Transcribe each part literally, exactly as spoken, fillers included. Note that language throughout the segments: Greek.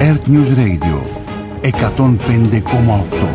Earth News Radio εκατόν πέντε κόμμα οκτώ.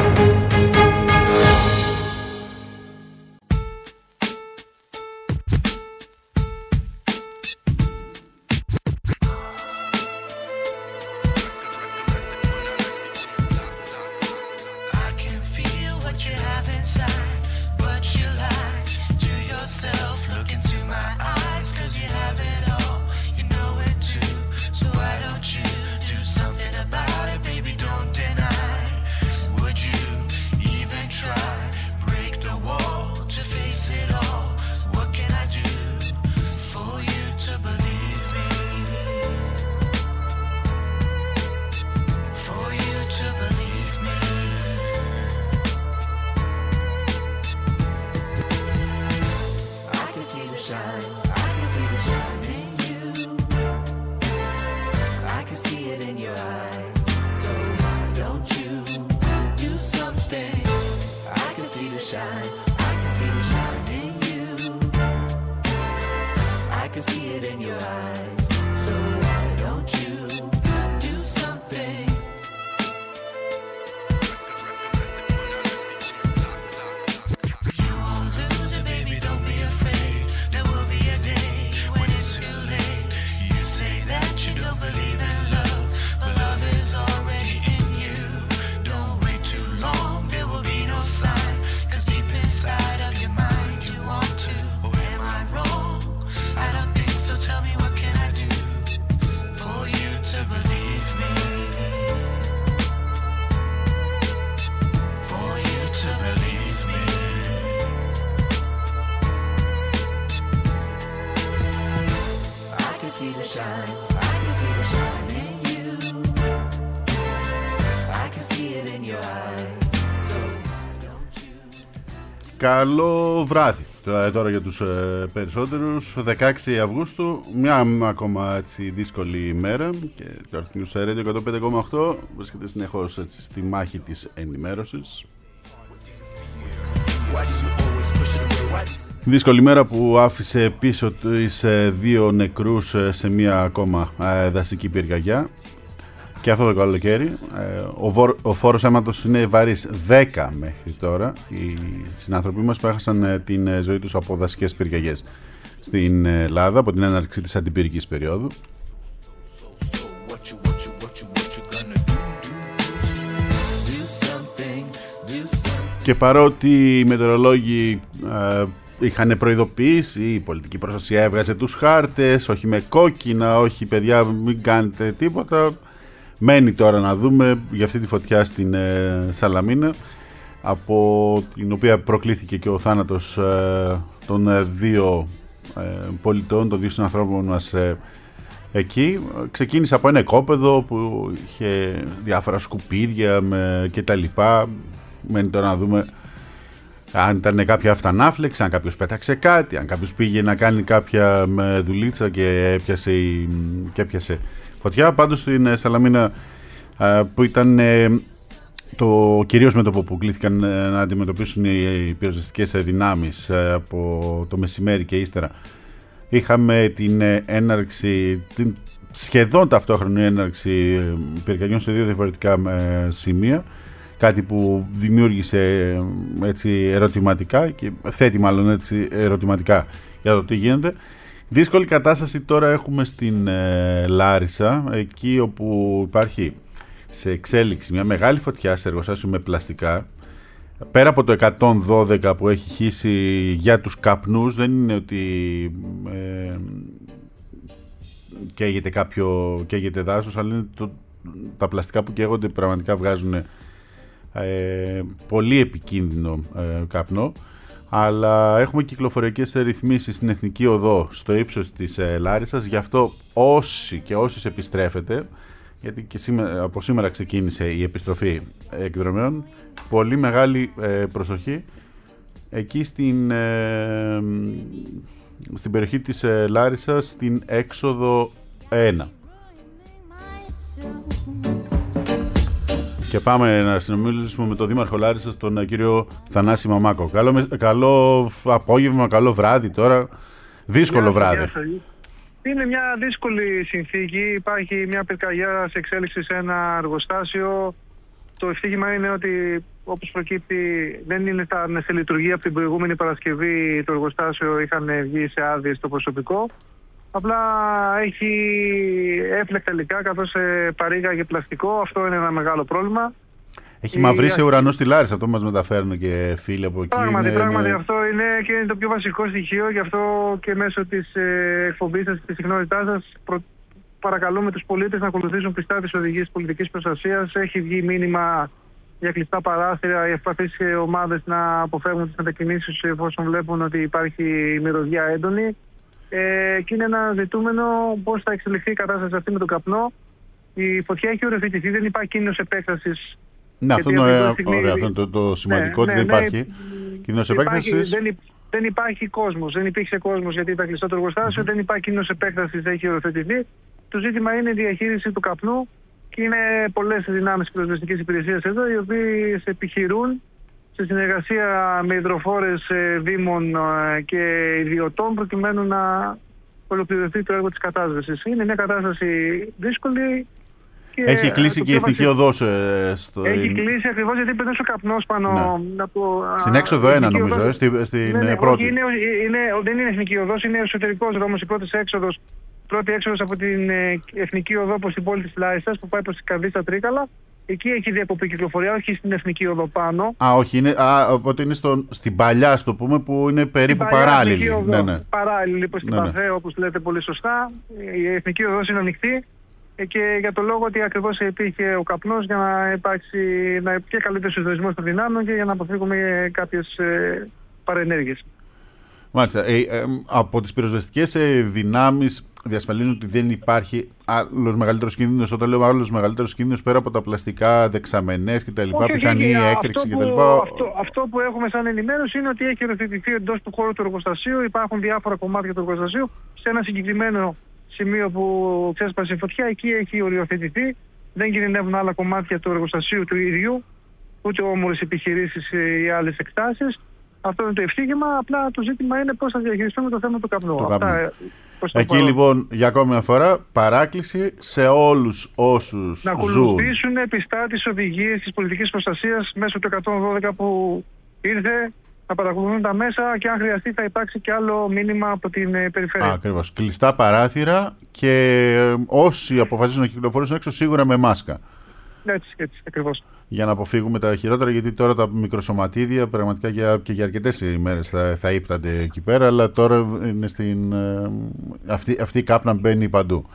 Καλό βράδυ τώρα για τους ε, περισσότερους. δεκαέξι Αυγούστου, μια ακόμα έτσι, δύσκολη ημέρα και το Earth News Radio εκατόν πέντε κόμμα οκτώ βρίσκεται συνεχώς έτσι, στη μάχη της ενημέρωσης. Δύσκολη μέρα που άφησε πίσω τις ε, δύο νεκρούς ε, σε μια ακόμα ε, δασική πυρκαγιά. Και αυτό το καλοκαίρι, ο, βο, ο φόρος αίματος είναι βαρύς δέκα μέχρι τώρα. Οι συνάνθρωποι μας που έχασαν την ζωή τους από δασικές πυρκαγιές στην Ελλάδα από την έναρξη της αντιπυρικής περίοδου. Και παρότι οι μετεωρολόγοι ε, είχαν προειδοποιήσει, η πολιτική προστασία έβγαζε τους χάρτες, όχι με κόκκινα, όχι παιδιά μην κάνετε τίποτα. Μένει τώρα να δούμε για αυτή τη φωτιά στην ε, Σαλαμίνα, από την οποία προκλήθηκε και ο θάνατος ε, των ε, δύο ε, πολιτών, των δύο συνανθρώπων μας ε, εκεί. Ξεκίνησε από ένα οικόπεδο που είχε διάφορα σκουπίδια με, και τα λοιπά. Μένει τώρα να δούμε αν ήταν κάποια αυτανάφλεξη, αν κάποιος πέταξε κάτι, αν κάποιος πήγε να κάνει κάποια με δουλίτσα και έπιασε, και έπιασε φωτιά. Πάντως στην Σαλαμίνα που ήταν το κυρίως μέτωπο που κλήθηκαν να αντιμετωπίσουν οι πυροσβεστικές δυνάμεις από το μεσημέρι και ύστερα, είχαμε την έναρξη, την σχεδόν ταυτόχρονη έναρξη πυρκαγιών σε δύο διαφορετικά σημεία, κάτι που δημιούργησε έτσι ερωτηματικά και θέτει μάλλον έτσι ερωτηματικά για το τι γίνεται. Δύσκολη κατάσταση τώρα έχουμε στην ε, Λάρισα, εκεί όπου υπάρχει σε εξέλιξη μια μεγάλη φωτιά σε εργοστάσιο με πλαστικά. Πέρα από το εκατόν δώδεκα που έχει χύσει για τους καπνούς, δεν είναι ότι ε, καίγεται κάποιο, καίγεται δάσος, αλλά είναι το, τα πλαστικά που καίγονται πραγματικά βγάζουν ε, πολύ επικίνδυνο ε, καπνό. Αλλά έχουμε κυκλοφοριακές ρυθμίσεις στην Εθνική Οδό στο ύψος της ε, Λάρισσας, γι' αυτό όσοι και όσοι επιστρέφετε, γιατί και σήμερα, από σήμερα ξεκίνησε η επιστροφή εκδρομέων, πολύ μεγάλη ε, προσοχή εκεί στην, ε, στην περιοχή της ε, Λάρισσας, στην έξοδο ένα. Και πάμε να συνομιλήσουμε με τον Δήμαρχο Λάρισσας, τον κύριο Θανάση Μαμάκο. Καλό, καλό απόγευμα, καλό βράδυ τώρα. Δύσκολο Γεια, βράδυ. Γεια σας, Είναι μια δύσκολη συνθήκη. Υπάρχει μια πυρκαγιά σε εξέλιξη σε ένα εργοστάσιο. Το ευτύχημα είναι ότι, όπως προκύπτει, δεν είναι σε λειτουργία από την προηγούμενη Παρασκευή. Το εργοστάσιο είχαν βγει σε άδειες το προσωπικό. Απλά έχει έφλεκτα υλικά, καθώς παρήγαγε πλαστικό. Αυτό είναι ένα μεγάλο πρόβλημα. Έχει μαυρίσει ο ουρανός στη Λάρισα, αυτό μας μεταφέρουν και φίλοι από εκεί. Πράγματι, είναι, πράγματι είναι... αυτό είναι και είναι το πιο βασικό στοιχείο. Γι' αυτό και μέσω της ε, εκπομπής σας, της συχνότητάς σας, προ... παρακαλούμε τους πολίτες να ακολουθήσουν πιστά τις οδηγίες πολιτικής προστασίας. Έχει βγει μήνυμα για κλειστά παράθυρα, οι ευπαθείς ομάδες να αποφεύγουν τις μετακινήσεις εφόσον βλέπουν ότι υπάρχει μυρωδιά έντονη. Ε, και είναι ένα ζητούμενο πώς θα εξελιχθεί η κατάσταση αυτή με τον καπνό. Η φωτιά έχει οριοθετηθεί, δεν υπάρχει κίνδυνος επέκτασης. Ναι, αυτό είναι στιγμή... ωραία, αυτό είναι το, το σημαντικό, ναι, ότι ναι, δεν υπάρχει ναι, κίνδυνος επέκτασης. Δεν, δεν υπάρχει κόσμος, δεν υπήρξε κόσμος γιατί ήταν κλειστό το εργοστάσιο, mm-hmm. δεν υπάρχει κίνδυνος επέκτασης, έχει οριοθετηθεί. Το ζήτημα είναι η διαχείριση του καπνού και είναι πολλές δυνάμεις πυροσβεστικής υπηρεσίας εδώ, οι οποίες επιχειρούν σε συνεργασία με υδροφόρες δήμων και ιδιωτών προκειμένου να ολοκληρωθεί το έργο της κατάσβεσης. Είναι μια κατάσταση δύσκολη. Και έχει κλείσει και η Εθνική Οδός. Ε, στο... Έχει κλείσει ακριβώς γιατί περνούσε ο καπνός πάνω. Ναι. Από, στην έξοδο ένα νομίζω, οδός... ε, στην ναι, ναι, πρώτη. Όχι, είναι, είναι, δεν είναι Εθνική Οδός, είναι ο εσωτερικός δρόμος, η πρώτη έξοδος. Πρώτη έξοδος από την Εθνική Οδό προς την πόλη της Λάρισας που πάει προς την Καρδίτσα Τρίκαλα. Εκεί έχει διακοπή κυκλοφορία, όχι στην Εθνική Οδό πάνω. Α, όχι, είναι, α, οπότε είναι στο, στην παλιά, στο πούμε, που είναι περίπου παράλληλη. Οδό, ναι, ναι. Παράλληλη, προς την ναι, Παθέ, ναι. όπως λέτε πολύ σωστά. Η Εθνική Οδός είναι ανοιχτή και για το λόγο ότι ακριβώς υπήρχε ο καπνός για να υπάρξει να, και καλύτερος συντονισμός των δυνάμεων και για να αποφύγουμε κάποιες ε, παρενέργειες. Μάλιστα. Ε, ε, από τις πυροσβεστικές ε, δυνάμεις διασφαλίζουν ότι δεν υπάρχει άλλος μεγαλύτερος κίνδυνος. Όταν λέω άλλος μεγαλύτερος κίνδυνος, πέρα από τα πλαστικά, δεξαμενές κτλ., πιθανή έκρηξη κτλ. Αυτό, αυτό που έχουμε σαν ενημέρωση είναι ότι έχει οριοθετηθεί εντός του χώρου του εργοστασίου. Υπάρχουν διάφορα κομμάτια του εργοστασίου. Σε ένα συγκεκριμένο σημείο που ξέσπασε η φωτιά, εκεί έχει οριοθετηθεί. Δεν κινδυνεύουν άλλα κομμάτια του εργοστασίου του ίδιου, ούτε όμορες επιχειρήσεις ή άλλες εκτάσεις. Αυτό είναι το ευτύχημα. Απλά το ζήτημα είναι πώς θα διαχειριστούμε το θέμα του καπνού. Το Αυτά, Εκεί παρόν. Λοιπόν, για ακόμη μια φορά, παράκληση σε όλους όσους να ακολουθήσουν ζουν. πιστά τις οδηγίες της πολιτικής προστασίας μέσω του εκατόν δώδεκα που ήρθε, να παρακολουθούν τα μέσα και αν χρειαστεί θα υπάρξει και άλλο μήνυμα από την περιφέρεια. Ακριβώς. Κλειστά παράθυρα και όσοι αποφασίζουν να κυκλοφορήσουν έξω σίγουρα με μάσκα. Έτσι, έτσι, ακριβώς. Για να αποφύγουμε τα χειρότερα, γιατί τώρα τα μικροσωματίδια πραγματικά για, και για αρκετές ημέρες θα, θα ύπτανται εκεί πέρα, αλλά τώρα είναι στην, αυτή, αυτή η κάπνα μπαίνει παντού.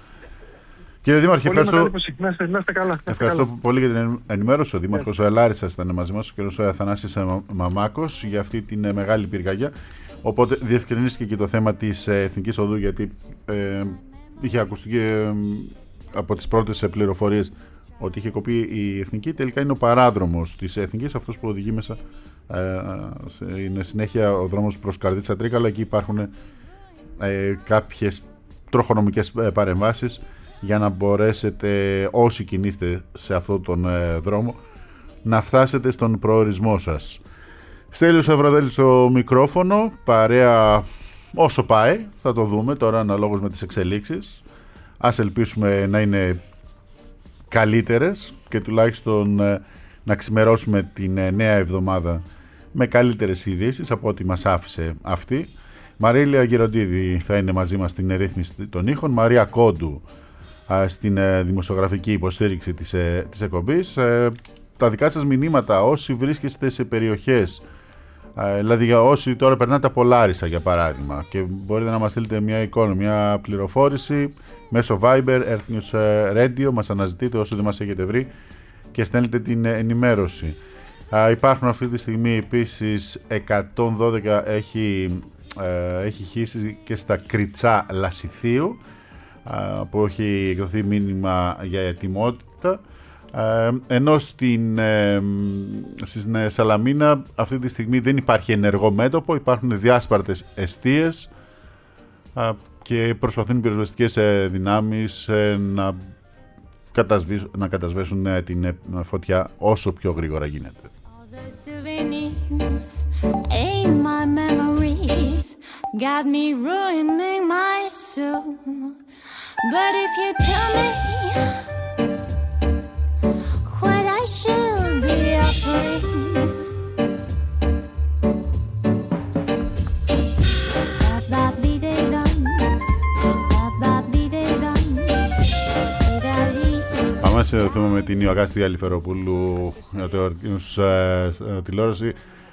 Κύριε Δήμαρχε, πολύ ευχαριστώ, να είστε, να είστε καλά, να ευχαριστώ καλά. πολύ για την ενημέρωση. Ο Δήμαρχος yeah. Λάρισσας ήταν μαζί μας, ο κ. Αθανάσης Μαμάκος, για αυτή την μεγάλη πυρκαγιά. Οπότε διευκρινίστηκε και το θέμα της Εθνικής Οδού, γιατί ε, είχε ακουστεί και ε, από τις πρώτες πληροφορίες ότι είχε κοπεί η Εθνική. Τελικά είναι ο παράδρομος της Εθνικής, αυτός που οδηγεί μέσα. Ε, είναι συνέχεια ο δρόμος προς Καρδίτσα Τρίκαλα. Εκεί υπάρχουν ε, κάποιες τροχονομικές παρεμβάσεις για να μπορέσετε, όσοι κινείστε σε αυτόν τον ε, δρόμο, να φτάσετε στον προορισμό σας. Στέλιος Ευρωδέλης στο μικρόφωνο, παρέα όσο πάει, θα το δούμε τώρα αναλόγως με τις εξελίξεις. Ας ελπίσουμε να είναι καλύτερες και τουλάχιστον ε, να ξημερώσουμε την ε, νέα εβδομάδα με καλύτερες ειδήσεις από ό,τι μας άφησε αυτή. Μαρίλια Γεροντίδη θα είναι μαζί μας στην ρύθμιση των ήχων, Μαρία Κόντου ε, στην ε, δημοσιογραφική υποστήριξη της, ε, της εκπομπής. Ε, τα δικά σας μηνύματα όσοι βρίσκεστε σε περιοχές, ε, δηλαδή για όσοι τώρα περνάτε από Λάρισα για παράδειγμα και μπορείτε να μας στείλετε μια εικόνα, μια πληροφόρηση μέσω Viber, Earth News Radio, μας αναζητείτε όσο δεν μας έχετε βρει και στέλνετε την ενημέρωση. Α, υπάρχουν αυτή τη στιγμή επίσης εκατόν δώδεκα έχει, ε, έχει χύσει και στα Κριτσά Λασιθίου, α, που έχει εκδοθεί μήνυμα για ετοιμότητα, ε, ενώ στην, ε, στην Σαλαμίνα αυτή τη στιγμή δεν υπάρχει ενεργό μέτωπο, υπάρχουν διάσπαρτες εστίες α, και προσπαθούν οι πυροσβεστικές δυνάμεις να, να κατασβέσουν την φωτιά όσο πιο γρήγορα γίνεται. got me ruining my soul. But if you tell me what I should be offering, πάμε να συνδεθούμε με την Ιωακάστη Αλιφεροπούλου για το Earth News ε, τηλεόραση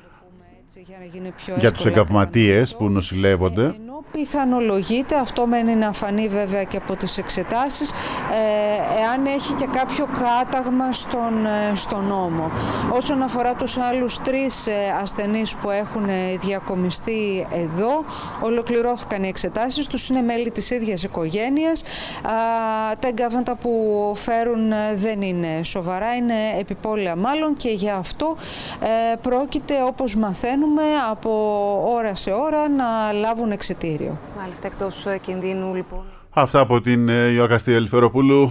για, για τους εγκαυματίες που νοσηλεύονται. Ενώ πιθανολογείται, αυτό μένει να φανεί βέβαια και από τις εξετάσεις, ε, εάν έχει και κάποιο κάταγμα στον, στον νόμο. Όσον αφορά τους άλλους τρεις ασθενείς που έχουν διακομιστεί εδώ, ολοκληρώθηκαν οι εξετάσεις τους, είναι μέλη της ίδιας οικογένειας. Α, τα εγκαύματα που φέρουν δεν είναι σοβαρά, είναι επιπόλαια μάλλον, και γι' αυτό ε, πρόκειται, όπως μαθαίνουμε, από ώρα σε ώρα να λάβουν εξιτήριο. Μάλιστα, εκτός κινδύνου λοιπόν. Αυτά από την Ιωακάστη Αλιφεροπούλου.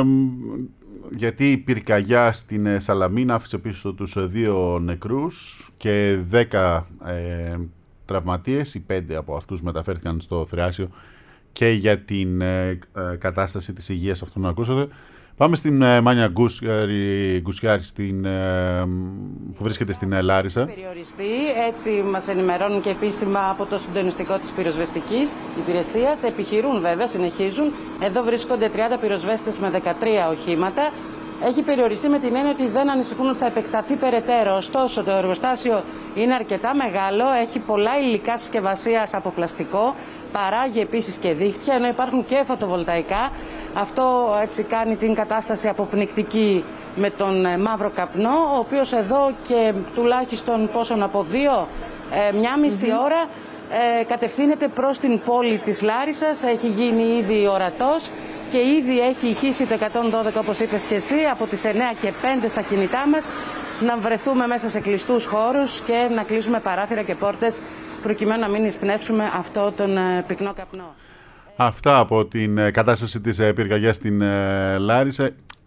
Γιατί η πυρκαγιά στην Σαλαμίνα άφησε πίσω τους δύο νεκρούς και δέκα ε, τραυματίες. Οι πέντε από αυτούς μεταφέρθηκαν στο Θριάσιο, και για την ε, κατάσταση της υγείας αυτού να ακούσατε. Πάμε στην ε, Μάνια Γκουσιάρη, Γκουσιάρη στην, ε, που βρίσκεται στην ε, Λάρισα. Περιοριστεί, έτσι μας ενημερώνουν και επίσημα από το συντονιστικό της πυροσβεστικής υπηρεσίας. Επιχειρούν βέβαια, συνεχίζουν. Εδώ βρίσκονται τριάντα πυροσβέστες με δεκατρία οχήματα. Έχει περιοριστεί με την έννοια ότι δεν ανησυχούν ότι θα επεκταθεί περαιτέρω. Ωστόσο, το εργοστάσιο είναι αρκετά μεγάλο, έχει πολλά υλικά συσκευασίας από πλαστικό, παράγει επίσης και δίχτυα, ενώ υπάρχουν και φωτοβολταϊκά. Αυτό έτσι κάνει την κατάσταση αποπνικτική με τον μαύρο καπνό, ο οποίος εδώ και τουλάχιστον πόσον από δύο, ε, μια μισή mm-hmm. ώρα ε, κατευθύνεται προς την πόλη της Λάρισσας, έχει γίνει ήδη ορατός και ήδη έχει ηχήσει το εκατόν δώδεκα, όπως είπες και εσύ, από τις εννιά και πέντε στα κινητά μας, να βρεθούμε μέσα σε κλειστούς χώρους και να κλείσουμε παράθυρα και πόρτες προκειμένου να μην εισπνεύσουμε αυτό τον ε, πυκνό καπνό. Αυτά από την κατάσταση της πυρκαγιάς στην Λάρισα.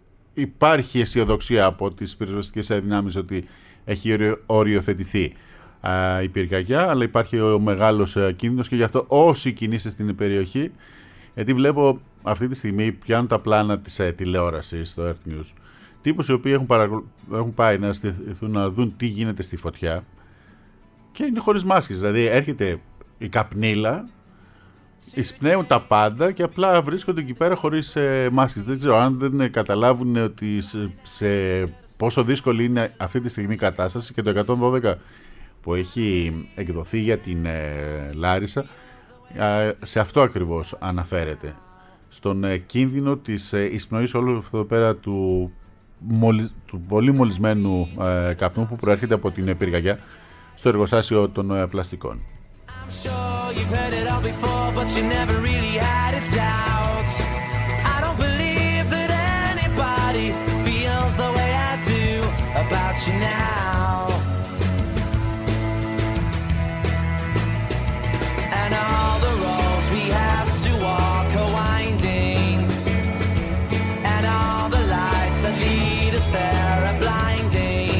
Υπάρχει αισιοδοξία από τις πυροσβεστικές δυνάμεις ότι έχει οριοθετηθεί η πυρκαγιά, αλλά υπάρχει ο μεγάλος κίνδυνος, και γι' αυτό όσοι κινείστε στην περιοχή, γιατί βλέπω αυτή τη στιγμή πιάνουν τα πλάνα της τηλεόρασης στο Earth News, τύπους οι οποίοι έχουν, παρακολου... έχουν πάει να στηθούν να δουν τι γίνεται στη φωτιά και είναι χωρίς μάσκες, δηλαδή έρχεται η καπνίλα, εισπνέουν τα πάντα και απλά βρίσκονται εκεί πέρα χωρίς ε, μάσκες. Δεν ξέρω αν δεν ε, καταλάβουν ότι σε, σε πόσο δύσκολη είναι αυτή τη στιγμή η κατάσταση, και το εκατόν δώδεκα που έχει εκδοθεί για την ε, Λάρισα ε, σε αυτό ακριβώς αναφέρεται. Στον ε, κίνδυνο της ε, εισπνοής όλου αυτό πέρα του, μολυ, του πολύ μολυσμένου ε, καπνού που προέρχεται από την πυρκαγιά στο εργοστάσιο των ε, πλαστικών. I'm sure you've heard it all before, but you never really had a doubt. I don't believe that anybody feels the way I do about you now. And all the roads we have to walk are winding, and all the lights that lead us there are blinding.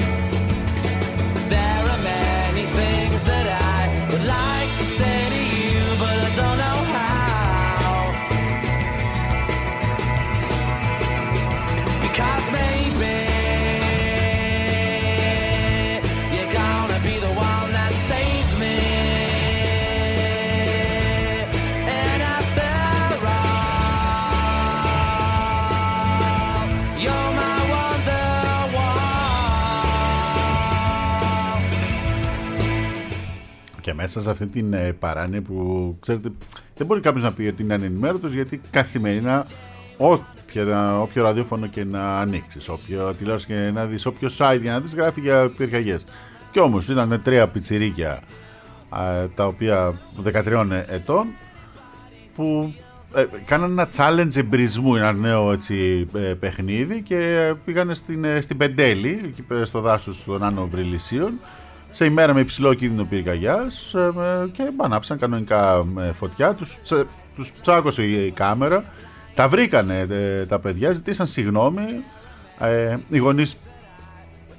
There are many things that I would like to say to you, but I don't know how. Because maybe you're gonna be the one that saves me. And after all, you're my wonderwall. Και μέσα σε αυτή την ε, παράνοια που, ξέρετε, δεν μπορεί κάποιος να πει ότι είναι ανενημέρωτος, γιατί καθημερινά όποια, όποιο ραδιόφωνο και να ανοίξεις, όποιο τηλεόραση και να δεις, όποιο site για να δεις, γράφει για πυρκαγιές. Και όμως ήταν τρία πιτσιρίκια α, τα οποία δεκατριών ετών που ε, κάνανε ένα challenge εμπρισμού, ένα νέο έτσι, ε, παιχνίδι, και πήγανε στην, ε, στην Πεντέλη, εκεί στο δάσος των Άνω Βρυλισσίων, σε ημέρα με υψηλό κίνδυνο πυρκαγιάς, ε, και ανάψαν κανονικά ε, φωτιά, τους, τσα, τους τσάκωσε η κάμερα, τα βρήκανε ε, τα παιδιά, ζητήσαν συγγνώμη, ε, οι γονείς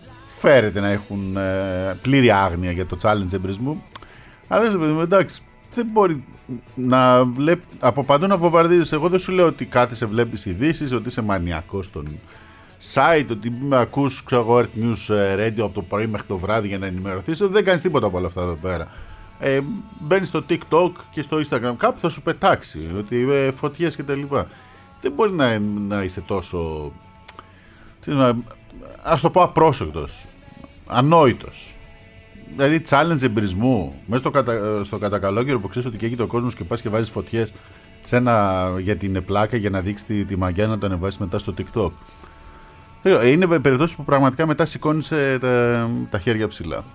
φέρεται να έχουν ε, πλήρη άγνοια για το challenge εμπρισμού, αλλά εντάξει, δεν μπορεί να βλέπει από παντού να βομβαρδίζεις. Εγώ δεν σου λέω ότι κάθεσαι, βλέπεις ειδήσεις, ότι είσαι μανιακός στον site, ότι με ακούς, ξέρω εγώ, Earth News Radio από το πρωί μέχρι το βράδυ για να ενημερωθείς. Δεν κάνεις τίποτα από όλα αυτά εδώ πέρα. Ε, μπαίνεις στο TikTok και στο Instagram, κάπου θα σου πετάξει ότι ε, φωτιές κτλ. Δεν μπορεί να, να είσαι τόσο, να, ας το πω, απρόσεκτος, ανόητος. Δηλαδή challenge εμπειρισμού μέσα στο, κατα, στο κατακαλώκειο που ξέρεις ότι καίγεται ο κόσμος και πας και βάζεις φωτιές σε ένα, για την πλάκα για να δείξει τη, τη μαγιά να το ανεβάσεις μετά στο TikTok. Είναι περιπτώσεις που πραγματικά μετά σηκώνεις τα, τα χέρια ψηλά.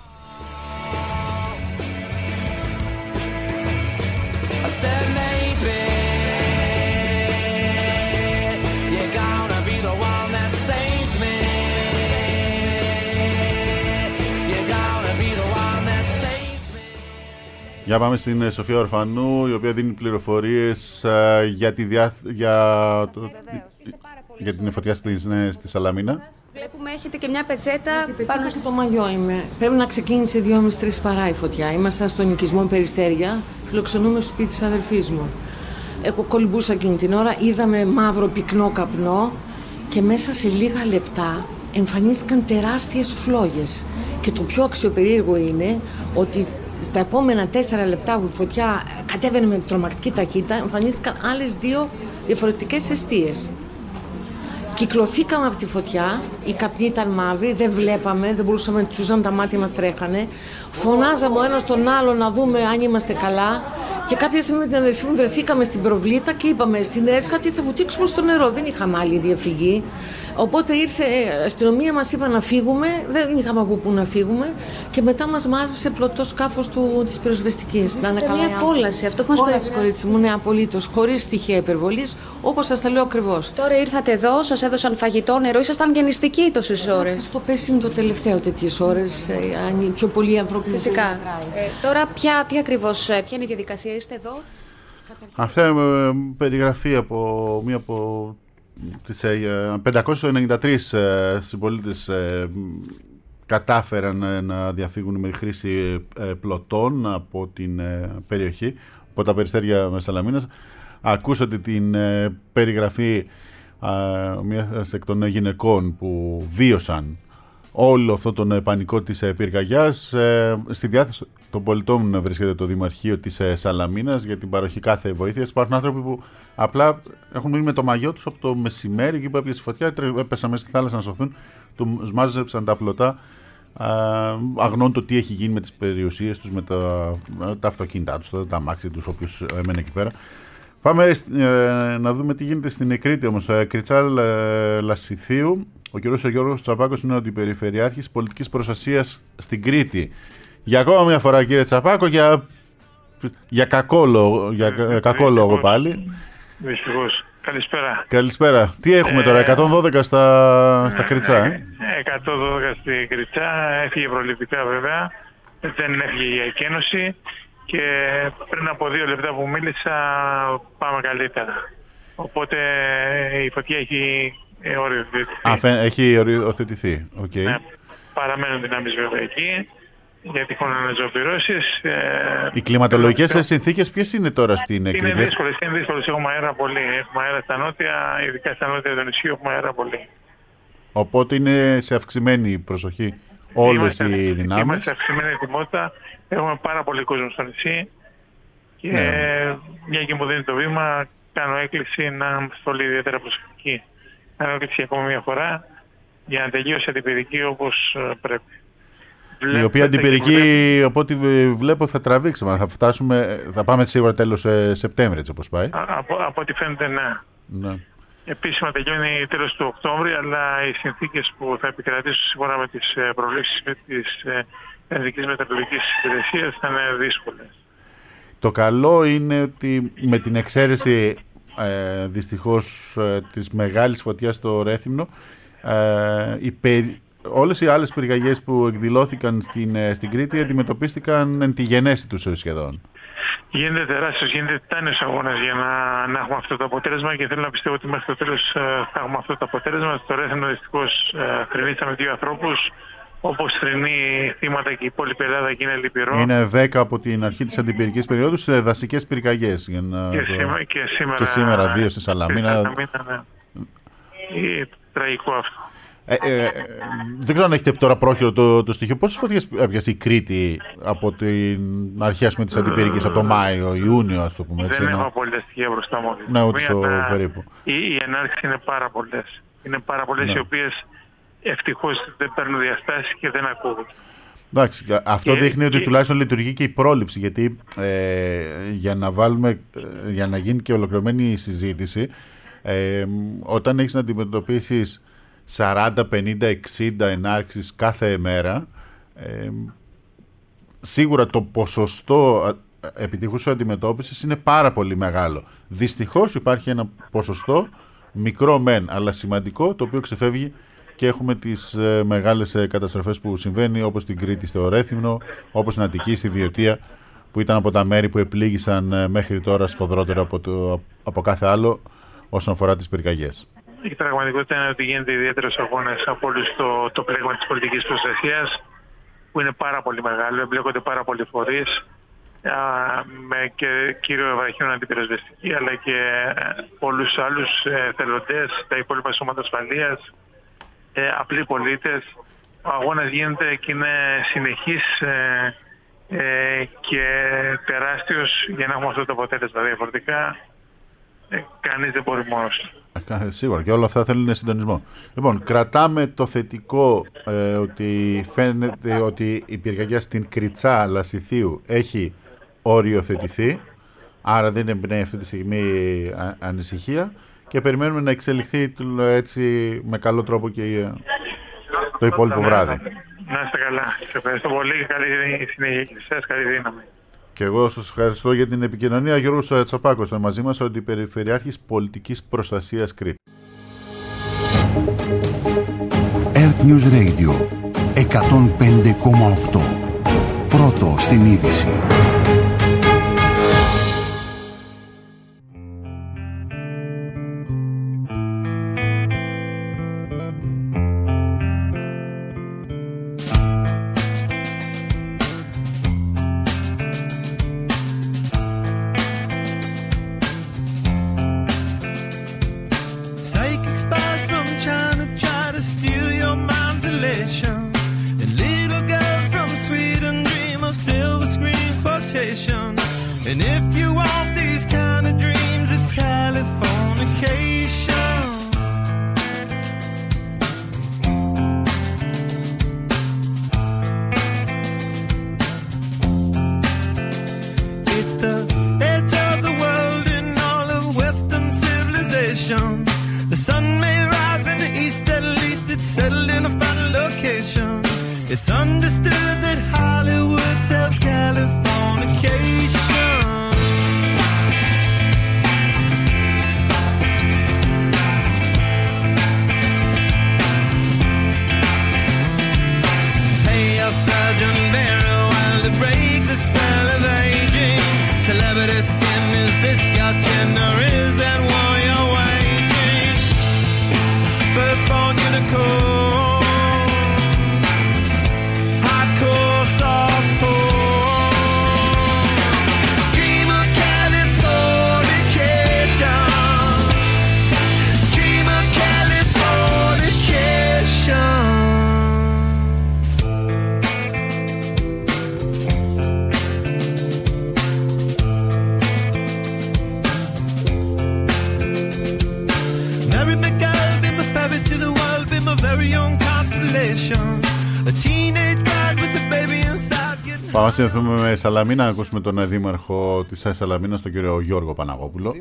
Για πάμε στην Σοφία Ορφανού, η οποία δίνει πληροφορίες uh, για, τη διά... για, το... για την φωτιά στη, στη Σαλαμίνα. Βλέπουμε έχετε και μια πετσέτα πάνω στο μαγιό είμαι. Πρέπει να ξεκίνησε δυόμιση τρεις παρά η φωτιά. Είμαστε στον οικισμό Περιστέρια, φιλοξενούμε στο σπίτι της αδερφής μου. Εγώ κολυμπούσα εκείνη την ώρα, είδαμε μαύρο πυκνό καπνό και μέσα σε λίγα λεπτά εμφανίστηκαν τεράστιες φλόγες. Και το πιο αξιοπερίεργο είναι ότι στα επόμενα τέσσερα λεπτά που η φωτιά κατέβαινε με τρομακτική ταχύτητα, εμφανίστηκαν άλλες δύο διαφορετικές εστίες. Κυκλωθήκαμε από τη φωτιά, οι καπνοί ήταν μαύροι, δεν βλέπαμε, δεν μπορούσαμε να τσούσαμε, τα μάτια μας τρέχανε. Φωνάζαμε ο ένας τον άλλο να δούμε αν είμαστε καλά. Και κάποια στιγμή με την αδερφή μου βρεθήκαμε στην προβλήτα και είπαμε στην ΕΣΚΑ τι θα βουτήξουμε στο νερό. Δεν είχαμε άλλη διαφυγή. Οπότε ήρθε η αστυνομία, μας είπα να φύγουμε, δεν είχαμε από πού να φύγουμε και μετά μας μάζεψε πλωτό σκάφος του, της πυροσβεστικής. Ήταν μια κόλαση, αυτό που μας περάσει. Κορίτσι μου, ναι, απολύτως, χωρίς στοιχεία υπερβολής, όπως σας τα λέω ακριβώς. Τώρα ήρθατε εδώ, σας έδωσαν φαγητό, νερό, ήσασταν και νηστικοί τόσες ώρες. Αυτό πέσει είναι το τελευταίο τέτοιες ώρες, αν οι πιο πολλοί άνθρωποι. Φυσικά. Ε, τώρα, ποια, τι ακριβώς, ποια είναι η διαδικασία, είστε εδώ? Αυτά είναι περιγραφή από μία από τις πεντακόσιες ενενήντα τρεις συμπολίτες κατάφεραν να διαφύγουν με χρήση πλωτών από την περιοχή, από τα Περιστέρια Σαλαμίνας. Ακούσατε την περιγραφή μιας εκ των γυναικών που βίωσαν όλο αυτό τον πανικό της πυρκαγιάς. Στη διάθεση των πολιτών βρίσκεται το Δημαρχείο της Σαλαμίνας για την παροχή κάθε βοήθειας. Υπάρχουν άνθρωποι που απλά έχουν μείνει με το μαγιό τους από το μεσημέρι και που έπιασε η φωτιά, έπεσαν μέσα στη θάλασσα να σωθούν, τους μάζεψαν τα πλωτά, αγνών το τι έχει γίνει με τις περιουσίες τους, με τα, τα αυτοκίνητά τους, τα αμάξια τους, όποιος έμενε εκεί πέρα. Πάμε ε, να δούμε τι γίνεται στην Κρήτη όμως. Κριτσάλ ε, Λασιθίου. Ο κ. Γιώργος Τσαπάκος είναι ο αντιπεριφερειάρχης πολιτικής προστασίας στην Κρήτη. Για ακόμα μια φορά, κύριε Τσαπάκο, για, για κακό λόγο, για ε, κακό λόγο πάλι. Δυστυχώς. Καλησπέρα. Καλησπέρα. Τι έχουμε ε, τώρα, εκατόν δώδεκα στα, στα Κριτσά, ε? εκατόν δώδεκα στη Κριτσά, έφυγε προληπτικά βέβαια, δεν έφυγε η εκένωση και πριν από δύο λεπτά που μίλησα πάμε καλύτερα. Οπότε η φωτιά έχει οριοθετηθεί. Α, έχει οριοθετηθεί, οκ. Okay. Ναι, παραμένουν δυνάμεις βέβαια εκεί για τυχόν αναζωπηρώσεις. Οι κλιματολογικές ε, συνθήκες ποιες είναι τώρα στην Κρήτη? Είναι δύσκολες, είναι δύσκολες. Έχουμε αέρα πολύ. Έχουμε αέρα στα νότια, ειδικά στα νότια του νησιού έχουμε αέρα πολύ. Οπότε είναι σε αυξημένη προσοχή όλες είμαστε, οι δυνάμεις. Είμαστε σε αυξημένη ετοιμότητα. Έχουμε πάρα πολύ κόσμο στο νησί. Και ναι. Μια και μου δίνει το βήμα, κάνω έκκληση να είμαστε όλοι ιδιαίτερα προσεκτικοί. Κάνω έκκληση ακόμα μια φορά για να τελειώσει η αντιπυρική όπως πρέπει. Η οποία αντιπυρική, από ό,τι βλέπω, θα τραβήξει. Θα, φτάσουμε, θα πάμε σίγουρα τέλος Σεπτέμβρη, έτσι όπως πάει. Από, από ό,τι φαίνεται, ναι. ναι. Επίσημα τελειώνει τέλος του Οκτώβρη, αλλά οι συνθήκες που θα επικρατήσουν σύμφωνα με τις προβλέψεις της Εθνικής Μετεωρολογικής Υπηρεσίας θα είναι δύσκολες. Το καλό είναι ότι με την εξαίρεση ε, δυστυχώς ε, της μεγάλης φωτιάς στο Ρέθυμνο, ε, οι περι... όλες οι άλλες πυρκαγιές που εκδηλώθηκαν στην, στην Κρήτη αντιμετωπίστηκαν εν τη γενέση τους σχεδόν. Γίνεται τεράστιος, γίνεται τιτάνιος αγώνας για να, να έχουμε αυτό το αποτέλεσμα και θέλω να πιστεύω ότι μέχρι το τέλος θα έχουμε αυτό το αποτέλεσμα. Στο Ρέθυμνο δυστυχώς θρηνήσαμε δύο ανθρώπους όπως θρηνεί θύματα και η υπόλοιπη Ελλάδα και είναι λυπηρό. Είναι δέκα από την αρχή της αντιπυρικής περίοδου σε δασικές πυρκαγιές. Για να και, το... σήμερα, και, σήμερα, και σήμερα δύο στη Σαλαμίνα. Σαλαμίνα ναι. ε, τραγικό αυτό. Ε, ε, ε, δεν ξέρω αν έχετε τώρα πρόχειρο το, το στοιχείο. Πόσες φωτιές έπιασε η Κρήτη από την αρχή ας πούμε, της αντιπυρικής, από το Μάιο, Ιούνιο, ας το πούμε έτσι. Δεν ναι. έχω πολλές στοιχεία μπροστά μου. Ναι, ούτε στο τα... περίπου. Οι, οι ενάρξεις είναι πάρα πολλές. Είναι πάρα πολλές ναι. οι οποίες ευτυχώς δεν παίρνουν διαστάσεις και δεν ακούγονται. Εντάξει, αυτό και, δείχνει ότι και... τουλάχιστον λειτουργεί και η πρόληψη, γιατί ε, για, να βάλουμε, για να γίνει και ολοκληρωμένη συζήτηση, ε, όταν έχεις να αντιμετωπίσεις σαράντα, πενήντα, εξήντα ενάρξεις κάθε μέρα, ε, σίγουρα το ποσοστό επιτυχούς αντιμετώπισης είναι πάρα πολύ μεγάλο. Δυστυχώς υπάρχει ένα ποσοστό μικρό μεν, αλλά σημαντικό, το οποίο ξεφεύγει και έχουμε τις ε, μεγάλες ε, καταστροφές που συμβαίνει, όπως στην Κρήτη στο Ρέθυμνο, όπως στην Αττική, στη Βιωτία, που ήταν από τα μέρη που επλήγησαν ε, μέχρι τώρα σφοδρότερα από, το, από κάθε άλλο όσον αφορά τις πυρκαγιές. Η πραγματικότητα είναι ότι γίνεται ιδιαίτερος αγώνας από όλους το, το πλέγμα της πολιτικής προστασίας, που είναι πάρα πολύ μεγάλο, εμπλέκονται πάρα πολλοί φορείς, α, με και κύριο Ευαρχείων αντιπυροσβεστική, αλλά και πολλούς άλλους ε, θελοντές, τα υπόλοιπα σώματα ασφαλείας, ε, απλοί πολίτες. Ο αγώνας γίνεται και είναι συνεχής ε, ε, και τεράστιος για να έχουμε αυτό το αποτέλεσμα. Διαφορετικά ε, κανείς δεν μπορεί μόνος του. Σίγουρα, και όλα αυτά θέλουν συντονισμό. Λοιπόν, κρατάμε το θετικό ε, ότι φαίνεται ότι η πυρκαγιά στην Κριτσά Λασιθίου έχει οριοθετηθεί, άρα δεν εμπνέει αυτή τη στιγμή α, ανησυχία και περιμένουμε να εξελιχθεί έτσι με καλό τρόπο και το υπόλοιπο βράδυ. Να είστε καλά. Σας ευχαριστώ πολύ και καλή συνέχεια σας, καλή δύναμη. Και εγώ σας ευχαριστώ για την επικοινωνία. Γιώργος Τσαπάκος ήταν μαζί μας, ο Αντιπεριφερειάρχης Πολιτικής Προστασίας Κρήτη. Earth News Radio εκατόν πέντε κόμμα οκτώ. Πρώτο στην είδηση. Πάμε να συνδεθούμε με Σαλαμίνα, να ακούσουμε τον δήμαρχο της Σαλαμίνας, τον κύριο Γιώργο Παναγόπουλο.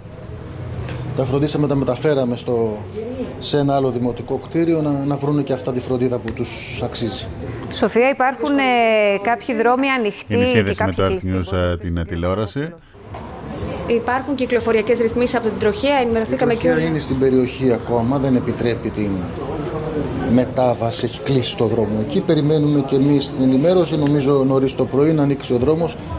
Τα φροντίσαμε, τα μεταφέραμε στο, σε ένα άλλο δημοτικό κτίριο να, να βρουν και αυτά τη φροντίδα που τους αξίζει. Σοφία, υπάρχουν ε, κάποιοι δρόμοι ανοιχτοί? Είναι σύνδεση με το Earth κλειστοί, News την τηλεόραση. Υπάρχουν κυκλοφοριακές ρυθμίσεις από την τροχέα, ενημερωθήκαμε και όλοι. Είναι στην περιοχή ακόμα, δεν επιτρέπει την μετάβαση, έχει κλείσει το δρόμο εκεί. Περιμένουμε και εμείς την ενημέρωση, νομίζω νωρίς το πρωί να ανοίξει ο δρόμος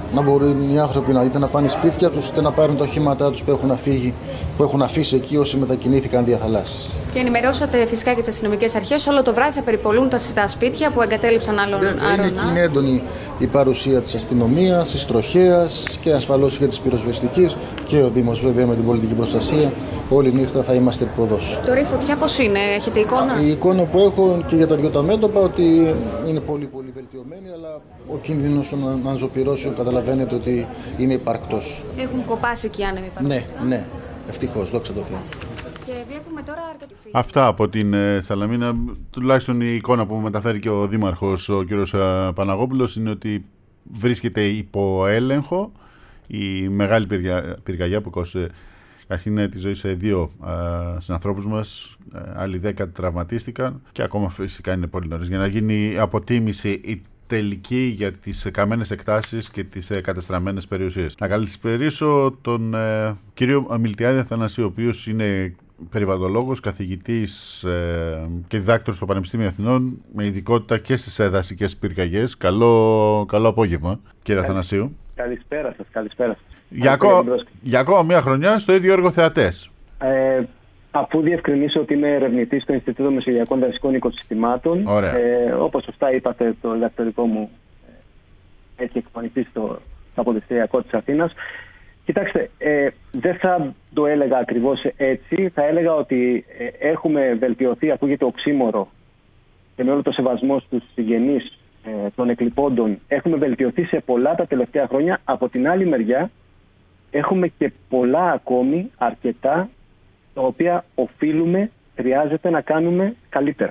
να μπορούν οι άνθρωποι να, είτε να πάνε σπίτια τους, είτε να πάρουν τα οχήματά τους που έχουν, αφήγει, που έχουν αφήσει εκεί όσοι μετακινήθηκαν διαθαλάσσης. Και ενημερώσατε φυσικά και τις αστυνομικές αρχές. Όλο το βράδυ θα περιπολούν τα σπίτια που εγκατέλειψαν άλλον άρωνα. Είναι, είναι έντονη η παρουσία της αστυνομίας, της τροχέας και ασφαλώς και της πυροσβεστικής και ο Δήμος βέβαια με την πολιτική προστασία. Όλη νύχτα θα είμαστε υποδός. Το ρήφο πια πώς είναι, έχετε εικόνα? Η εικόνα που έχω και για τα δυο τα μέτωπα ότι είναι πολύ πολύ βελτιωμένη, αλλά ο κίνδυνος του να ανζωπυρώσει καταλαβαίνετε ότι είναι υπαρκτός. Έχουν κοπάσει και οι άνεμοι παρόλα αυτά. Ναι, ναι, ευτυχώς, δόξα τω Θεώ. Και βλέπουμε τώρα αρκετή φύγη. Αυτά από την ε, Σαλαμίνα, τουλάχιστον η εικόνα που μεταφέρει και ο Δήμαρχος, ο κ. Παναγόπουλος, είναι ότι βρίσκεται υπό έλεγχο η μεγάλη πυρκαγιά που κόστησε αρχήν τη ζωή σε δύο ε, συνανθρώπους μας, ε, άλλοι δέκα τραυματίστηκαν και ακόμα φυσικά είναι πολύ νωρίς για να γίνει αποτίμηση η τελική για τις καμένες εκτάσεις και τις ε, κατεστραμμένες περιουσίες. Να καλησπερίσω τον ε, κύριο Μιλτιάδη Αθανασίου, ο οποίος είναι περιβαλλοντολόγος, καθηγητής ε, και διδάκτορος στο Πανεπιστήμιο Αθηνών με ειδικότητα και στις ε, δασικές πυρκαγιές. Καλό, καλό απόγευμα, κύριε Αθανασίου. Καλησπέρα σας, καλησπέρα σας. Για, ακό... για ακόμα μία χρονιά στο ίδιο έργο Θεατές. Ε, αφού διευκρινίσω ότι είμαι ερευνητής στο Ινστιτούτο Μεσογειακών Δασικών Οικοσυστημάτων, ε, όπως σωστά είπατε, το διδακτορικό μου ε, έχει εκπονηθεί στο, στο Αποδυτηριακό της Αθήνας. Κοιτάξτε, ε, δεν θα το έλεγα ακριβώς έτσι. Θα έλεγα ότι ε, έχουμε βελτιωθεί, ακούγεται οξύμορο, και με όλο το σεβασμό στους συγγενείς ε, των εκλειπώντων, έχουμε βελτιωθεί σε πολλά τα τελευταία χρόνια. Από την άλλη μεριά, έχουμε και πολλά ακόμη, αρκετά, τα οποία οφείλουμε, χρειάζεται να κάνουμε καλύτερα.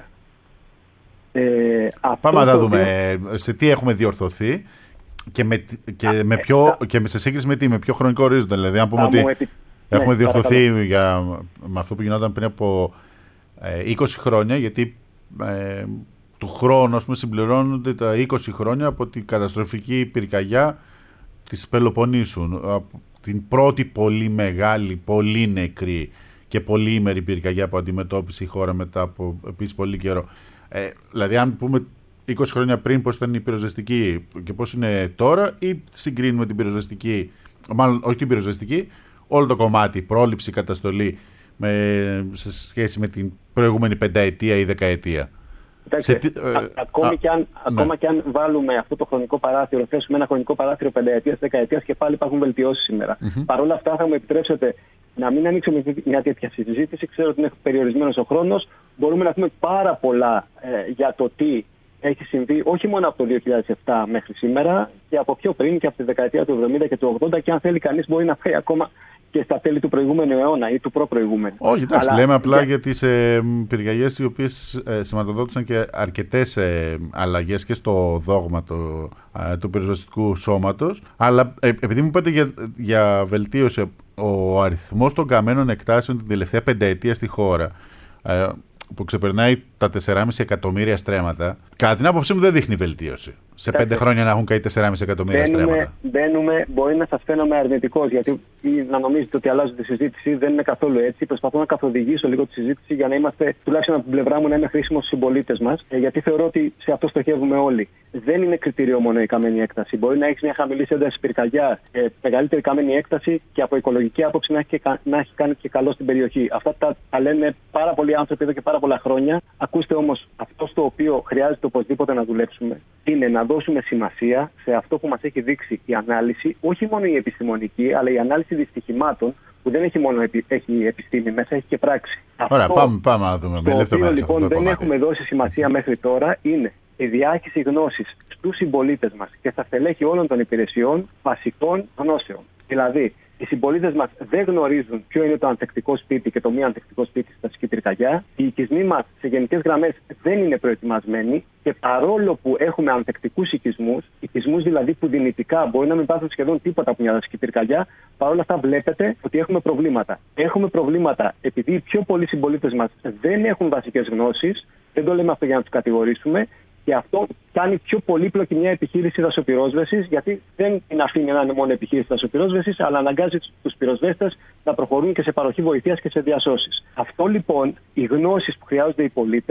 Ε, Πάμε να δούμε οποίο... σε τι έχουμε διορθωθεί και, με, και, Α, με ποιο, ε, και σε σύγκριση με, τι, με ποιο χρονικό ορίζοντα. Δηλαδή, αν πούμε ότι επι... έχουμε ναι, διορθωθεί για, με αυτό που γινόταν πριν από ε, είκοσι χρόνια, γιατί ε, του χρόνου ας πούμε, συμπληρώνονται τα είκοσι χρόνια από την καταστροφική πυρκαγιά της Πελοποννήσου. Την πρώτη πολύ μεγάλη, πολύ νεκρή και πολύήμερη πυρκαγιά που αντιμετώπισε η χώρα μετά από επίσης πολύ καιρό. Ε, δηλαδή, αν πούμε είκοσι χρόνια πριν πώς ήταν η πυροσβεστική και πώς είναι τώρα, ή συγκρίνουμε την πυροσβεστική, μάλλον όχι την πυροσβεστική, όλο το κομμάτι, πρόληψη, καταστολή, με, σε σχέση με την προηγούμενη πενταετία ή δεκαετία. Σε, ε, α, ακόμη, α, και αν, ναι. ακόμα και αν βάλουμε αυτό το χρονικό παράθυρο, θέσουμε ένα χρονικό παράθυρο πενταετίας, δεκαετίας και πάλι υπάρχουν βελτιώσεις σήμερα. Mm-hmm. Παρ' όλα αυτά, θα μου επιτρέψετε να μην ανοίξουμε μια τέτοια συζήτηση. Ξέρω ότι είναι περιορισμένος ο χρόνος. Μπορούμε να πούμε πάρα πολλά ε, για το τι έχει συμβεί, όχι μόνο από το δύο χιλιάδες επτά μέχρι σήμερα, και από πιο πριν και από τη δεκαετία του εβδομήντα και του ογδόντα. Και αν θέλει κανείς, μπορεί να πάει ακόμα και στα τέλη του προηγούμενου αιώνα ή του προπροηγούμενου. Όχι, εντάξει, αλλά... λέμε απλά για τις ε, πυρκαγιές οι οποίες ε, σηματοδότησαν και αρκετές ε, αλλαγές και στο δόγμα το, ε, του πυροσβεστικού σώματος. Αλλά ε, επειδή μου είπατε για, για βελτίωση, ο αριθμός των καμένων εκτάσεων την τελευταία πενταετία στη χώρα, ε, που ξεπερνάει τα τέσσερα κόμμα πέντε εκατομμύρια στρέμματα, κατά την άποψή μου δεν δείχνει βελτίωση. Σε πέντε χρόνια να έχουν καεί τέσσερα κόμμα πέντε εκατομμύρια στρέμματα. Μπαίνουμε, μπορεί να σας φαίνομαι αρνητικός, γιατί ή να νομίζετε ότι αλλάζω τη συζήτηση, δεν είναι καθόλου έτσι. Προσπαθώ να καθοδηγήσω λίγο τη συζήτηση για να είμαστε, τουλάχιστον από την πλευρά μου, να είμαι χρήσιμος στους συμπολίτες μας, γιατί θεωρώ ότι σε αυτό στοχεύουμε όλοι. Δεν είναι κριτήριο μόνο η καμένη έκταση. Μπορεί να έχει μια χαμηλή ένταση πυρκαγιά, ε, μεγαλύτερη καμένη έκταση και από οικολογική άποψη να έχει, και, να έχει κάνει και καλό στην περιοχή. Αυτά τα, τα λένε πάρα πολλοί άνθρωποι εδώ και πάρα πολλά χρόνια. Ακούστε όμως, αυτό στο οποίο χρειάζεται οπωσδήποτε να δουλέψουμε είναι να δώσουμε σημασία σε αυτό που μας έχει δείξει η ανάλυση, όχι μόνο η επιστημονική, αλλά η ανάλυση δυστυχημάτων, που δεν έχει μόνο επι, έχει επιστήμη μέσα, έχει και πράξη. Ωραία, αυτό, πάμε, πάμε να δούμε. Το οποίο λοιπόν δεν κομμάτι. έχουμε δώσει σημασία μέχρι τώρα είναι η διάχυση γνώσης στους συμπολίτες μας και στα στελέχη όλων των υπηρεσιών βασικών γνώσεων. Δηλαδή, οι συμπολίτες μας δεν γνωρίζουν ποιο είναι το ανθεκτικό σπίτι και το μη ανθεκτικό σπίτι στη δασική πυρκαγιά. Οι οικισμοί μας σε γενικές γραμμές δεν είναι προετοιμασμένοι και παρόλο που έχουμε ανθεκτικούς οικισμούς, οικισμούς δηλαδή που δυνητικά μπορεί να μην πάθουν σχεδόν τίποτα από μια δασική πυρκαγιά, παρόλα αυτά βλέπετε ότι έχουμε προβλήματα. Έχουμε προβλήματα επειδή οι πιο πολλοί συμπολίτες μας δεν έχουν βασικές γνώσεις, δεν το λέμε αυτό για να τους κατηγορήσουμε. Και αυτό κάνει πιο πολύπλοκη μια επιχείρηση δασοπυρόσβεσης, γιατί δεν την αφήνει να είναι μόνο επιχείρηση δασοπυρόσβεσης, αλλά αναγκάζει τους πυροσβέστες να προχωρούν και σε παροχή βοηθείας και σε διασώσεις. Αυτό λοιπόν, οι γνώσεις που χρειάζονται οι πολίτες,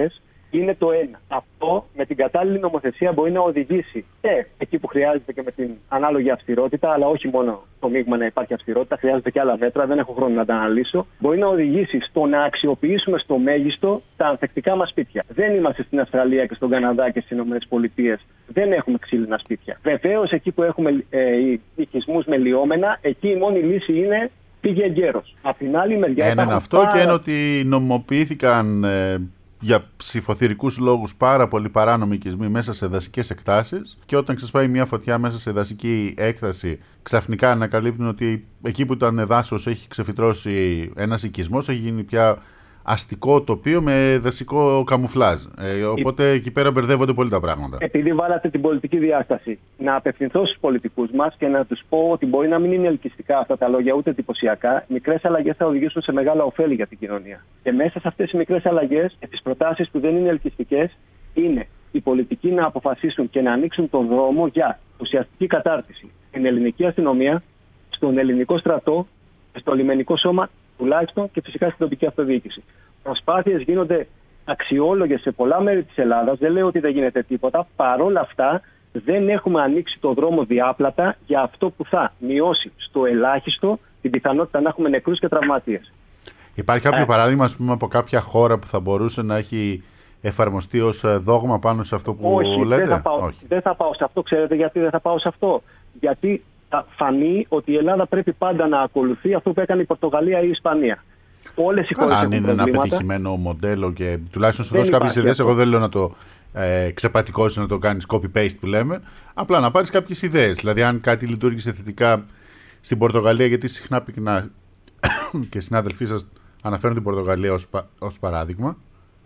Είναι το ένα. Αυτό με την κατάλληλη νομοθεσία μπορεί να οδηγήσει και εκεί που χρειάζεται και με την ανάλογη αυστηρότητα, αλλά όχι μόνο το μείγμα να υπάρχει αυστηρότητα, χρειάζεται και άλλα μέτρα, δεν έχω χρόνο να τα αναλύσω. Μπορεί να οδηγήσει στο να αξιοποιήσουμε στο μέγιστο τα ανθεκτικά μας σπίτια. Δεν είμαστε στην Αυστραλία και στον Καναδά και στις ΗΠΑ. Δεν έχουμε ξύλινα σπίτια. Βεβαίως, εκεί που έχουμε ε, οικισμούς με λιώμενα, εκεί η μόνη λύση είναι πήγε εγκαίρος. Απ' την άλλη μεριά. Ένα είναι αυτό πάρα... και είναι ότι νομιμοποιήθηκαν. Ε... για ψηφοθυρικούς λόγους πάρα πολλοί παράνομοι οικισμοί μέσα σε δασικές εκτάσεις και όταν ξεσπάει μια φωτιά μέσα σε δασική έκταση ξαφνικά ανακαλύπτουν ότι εκεί που ήταν δάσος έχει ξεφυτρώσει ένας οικισμός, έχει γίνει πια αστικό τοπίο με δασικό καμουφλάζ. Ε, οπότε εκεί πέρα μπερδεύονται πολύ τα πράγματα. Επειδή βάλατε την πολιτική διάσταση, να απευθυνθώ στους πολιτικούς μας και να τους πω ότι μπορεί να μην είναι ελκυστικά αυτά τα λόγια ούτε εντυπωσιακά, μικρές αλλαγές θα οδηγήσουν σε μεγάλα ωφέλη για την κοινωνία. Και μέσα σε αυτές τις μικρές αλλαγές και τις προτάσεις που δεν είναι ελκυστικές είναι οι πολιτικοί να αποφασίσουν και να ανοίξουν τον δρόμο για ουσιαστική κατάρτιση στην ελληνική αστυνομία, στον ελληνικό στρατό, στο λιμενικό σώμα τουλάχιστον και φυσικά στην τοπική αυτοδιοίκηση. Προσπάθειες γίνονται αξιόλογες σε πολλά μέρη της Ελλάδας. Δεν λέω ότι δεν γίνεται τίποτα. Παρόλα αυτά, δεν έχουμε ανοίξει το δρόμο διάπλατα για αυτό που θα μειώσει στο ελάχιστο την πιθανότητα να έχουμε νεκρούς και τραυματίες. Υπάρχει κάποιο ε, παράδειγμα, ας πούμε, από κάποια χώρα που θα μπορούσε να έχει εφαρμοστεί ως δόγμα πάνω σε αυτό που όχι, λέτε? Δεν θα, πάω, όχι, δεν θα πάω σε αυτό. Ξέρετε γιατί δεν θα πάω σε αυτό? Γιατί θα φανεί ότι η Ελλάδα πρέπει πάντα να ακολουθεί αυτό που έκανε η Πορτογαλία ή η Ισπανία. Όλες οι χώρες αν έχουν είναι προβλήματα. Ένα πετυχημένο μοντέλο και τουλάχιστον σου δώσει κάποιες ιδέες, εγώ δεν λέω να το ε, ξεπατικώσεις, να το κάνεις copy-paste που λέμε, απλά να πάρεις κάποιες ιδέες. Δηλαδή, αν κάτι λειτουργήσε θετικά στην Πορτογαλία, γιατί συχνά πυκνά και συνάδελφοί σας αναφέρουν την Πορτογαλία ως, ως παράδειγμα.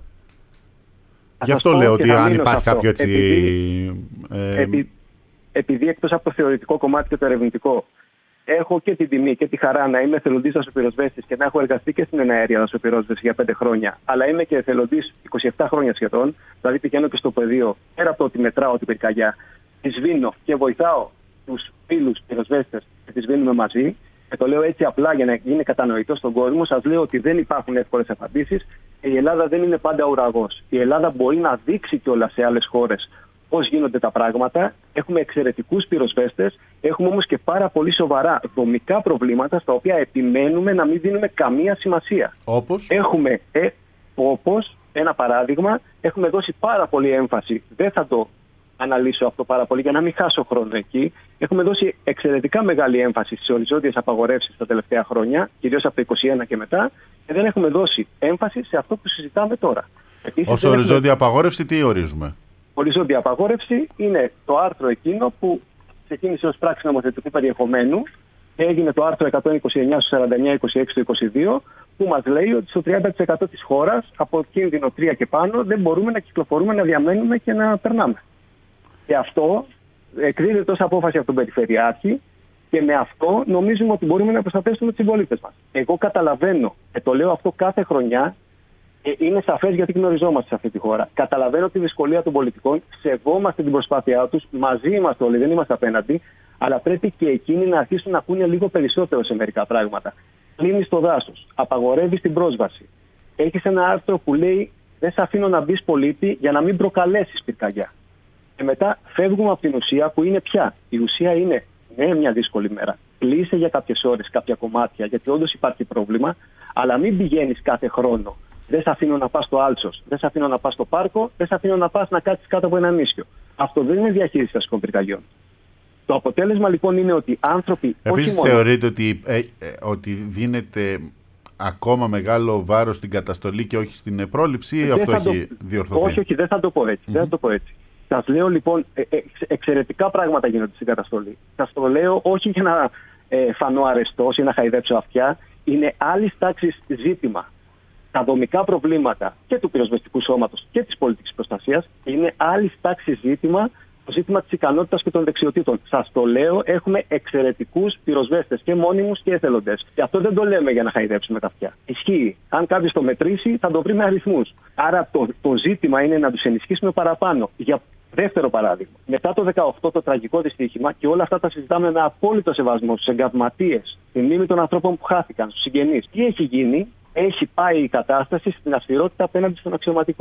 Γι' αυτό λέω ότι αν υπάρχει κάποιο έτσι. Επειδή, ε, επει, επειδή εκτός από το θεωρητικό κομμάτι και το ερευνητικό, έχω και την τιμή και τη χαρά να είμαι εθελοντής δασοπυροσβέστης και να έχω εργαστεί και στην εναέρια δασοπυρόσβεση για πέντε χρόνια. Αλλά είμαι και εθελοντής είκοσι επτά χρόνια σχεδόν. Δηλαδή πηγαίνω και στο πεδίο, πέρα από το ότι μετράω την πυρκαγιά, τη σβήνω και βοηθάω τους φίλους πυροσβέστες και τη σβήνουμε μαζί. Και το λέω έτσι απλά για να γίνει κατανοητό στον κόσμο. Σας λέω ότι δεν υπάρχουν εύκολες απαντήσεις. Η Ελλάδα δεν είναι πάντα ουραγός. Η Ελλάδα μπορεί να δείξει κιόλας σε άλλες χώρες πώς γίνονται τα πράγματα. Έχουμε εξαιρετικούς πυροσβέστες. Έχουμε όμως και πάρα πολύ σοβαρά δομικά προβλήματα στα οποία επιμένουμε να μην δίνουμε καμία σημασία. Όπως? Έχουμε, ε, όπως ένα παράδειγμα, έχουμε δώσει πάρα πολύ έμφαση. Δεν θα το αναλύσω αυτό πάρα πολύ για να μην χάσω χρόνο εκεί. Έχουμε δώσει εξαιρετικά μεγάλη έμφαση στις οριζόντιες απαγορεύσεις τα τελευταία χρόνια, κυρίως από το είκοσι ένα και μετά, και δεν έχουμε δώσει έμφαση σε αυτό που συζητάμε τώρα. Ως οριζόντια έχουμε... απαγόρευση, τι ορίζουμε? Οριζόντια απαγόρευση είναι το άρθρο εκείνο που ξεκίνησε ως πράξη νομοθετικού περιεχομένου και έγινε το άρθρο εκατόν είκοσι εννιά στο σαράντα εννιά είκοσι έξι του είκοσι δύο, που μας λέει ότι στο τριάντα τοις εκατό της χώρας, από κίνδυνο τρία και πάνω, δεν μπορούμε να κυκλοφορούμε, να διαμένουμε και να περνάμε. Και αυτό εκδίδεται ως απόφαση από τον Περιφερειάρχη και με αυτό νομίζουμε ότι μπορούμε να προστατεύσουμε τους συμπολίτες μας. Εγώ καταλαβαίνω, και το λέω αυτό κάθε χρονιά, είναι σαφές γιατί γνωριζόμαστε σε αυτή τη χώρα. Καταλαβαίνω τη δυσκολία των πολιτικών, σεβόμαστε την προσπάθειά τους, μαζί είμαστε όλοι, δεν είμαστε απέναντι, αλλά πρέπει και εκείνοι να αρχίσουν να πούνε λίγο περισσότερο σε μερικά πράγματα. Κλείνεις το δάσος, απαγορεύεις την πρόσβαση. Έχεις ένα άρθρο που λέει δεν σε αφήνω να μπεις πολίτη για να μην προκαλέσεις πυρκαγιά. Και μετά φεύγουμε από την ουσία που είναι πια. Η ουσία είναι ναι, μια δύσκολη μέρα. Κλείσε για κάποιες ώρες κάποια κομμάτια, γιατί όντως υπάρχει πρόβλημα, αλλά μην πηγαίνεις κάθε χρόνο. Δεν σε αφήνω να πας στο Άλτσος, δεν σε αφήνω να πας στο πάρκο, δεν σε αφήνω να πας να κάτσεις κάτω από ένα νήσιο. Αυτό δεν είναι διαχείριση αστικών πυρκαγιών. Το αποτέλεσμα λοιπόν είναι ότι άνθρωποι. Επίσης όχι μόνο... θεωρείτε ότι, ε, ε, ότι δίνεται ακόμα μεγάλο βάρος στην καταστολή και όχι στην πρόληψη, ή αυτό έχει το... διορθωθεί? Όχι, όχι, δεν θα το πω έτσι. Mm-hmm. Δεν θα το πω έτσι. Σας λέω λοιπόν, ε, ε, εξαιρετικά πράγματα γίνονται στην καταστολή. Σας το λέω όχι για να ε, φανώ αρεστός ή να χαϊδέψω αυτιά. Είναι άλλη τάξη ζήτημα. Τα δομικά προβλήματα και του πυροσβεστικού σώματος και της πολιτικής προστασίας είναι άλλη τάξη ζήτημα, το ζήτημα της ικανότητας και των δεξιοτήτων. Σας το λέω, έχουμε εξαιρετικούς πυροσβέστες και μόνιμους και εθελοντές. Και αυτό δεν το λέμε για να χαϊδέψουμε τα αυτιά. Ισχύει. Αν κάποιος το μετρήσει, θα το βρει με αριθμούς. Άρα το, το ζήτημα είναι να τους ενισχύσουμε παραπάνω. Για δεύτερο παράδειγμα, μετά το δεκαοκτώ το τραγικό δυστύχημα, και όλα αυτά τα συζητάμε με απόλυτο σεβασμό στους εγκαυματίες, στη μνήμη των ανθρώπων που χάθηκαν, στους συγγενείς. Τι έχει γίνει? Έχει πάει η κατάσταση στην αυστηρότητα απέναντι στον αξιωματικό.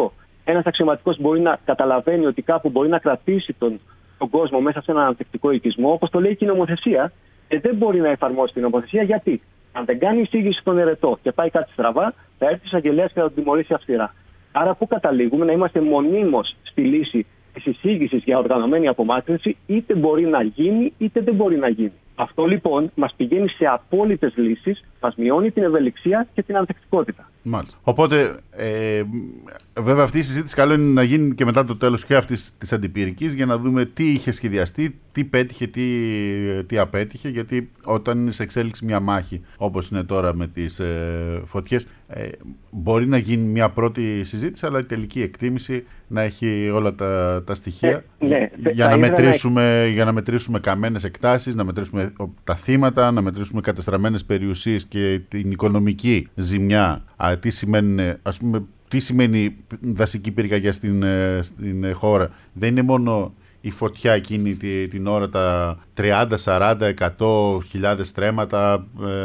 ένας αξιωματικός μπορεί να καταλαβαίνει ότι κάπου μπορεί να κρατήσει τον, τον κόσμο μέσα σε έναν ανθεκτικό οικισμό, όπως το λέει και η νομοθεσία, και δεν μπορεί να εφαρμόσει την νομοθεσία. Γιατί? Αν δεν κάνει εισήγηση στον ερετό και πάει κάτι στραβά, θα έρθει ο εισαγγελέας και θα τον τιμωρήσει αυστηρά. Άρα, πού καταλήγουμε? Να είμαστε μονίμως στη λύση της εισήγησης για οργανωμένη απομάκρυνση, είτε μπορεί να γίνει είτε δεν μπορεί να γίνει. Αυτό λοιπόν μας πηγαίνει σε απόλυτες λύσεις, μας μειώνει την ευελιξία και την ανθεκτικότητα. Μάλιστα. Οπότε, ε, βέβαια, αυτή η συζήτηση καλό είναι να γίνει και μετά το τέλος και αυτής της αντιπυρικής, για να δούμε τι είχε σχεδιαστεί, τι πέτυχε, τι, τι απέτυχε. Γιατί όταν είναι σε εξέλιξη μια μάχη, όπως είναι τώρα με τις ε, φωτιές, ε, μπορεί να γίνει μια πρώτη συζήτηση, αλλά η τελική εκτίμηση να έχει όλα τα, τα στοιχεία ε, ναι, για, να μετρήσουμε, να... για να μετρήσουμε καμένες εκτάσεις, να μετρήσουμε τα θύματα, να μετρήσουμε κατεστραμμένες περιουσίες και την οικονομική ζημιά. Α, τι σημαίνει, ας πούμε, τι σημαίνει δασική πυρκαγιά στην, στην χώρα? Δεν είναι μόνο η φωτιά εκείνη την ώρα, τα τριάντα, σαράντα, εκατό χιλιάδες στρέμματα,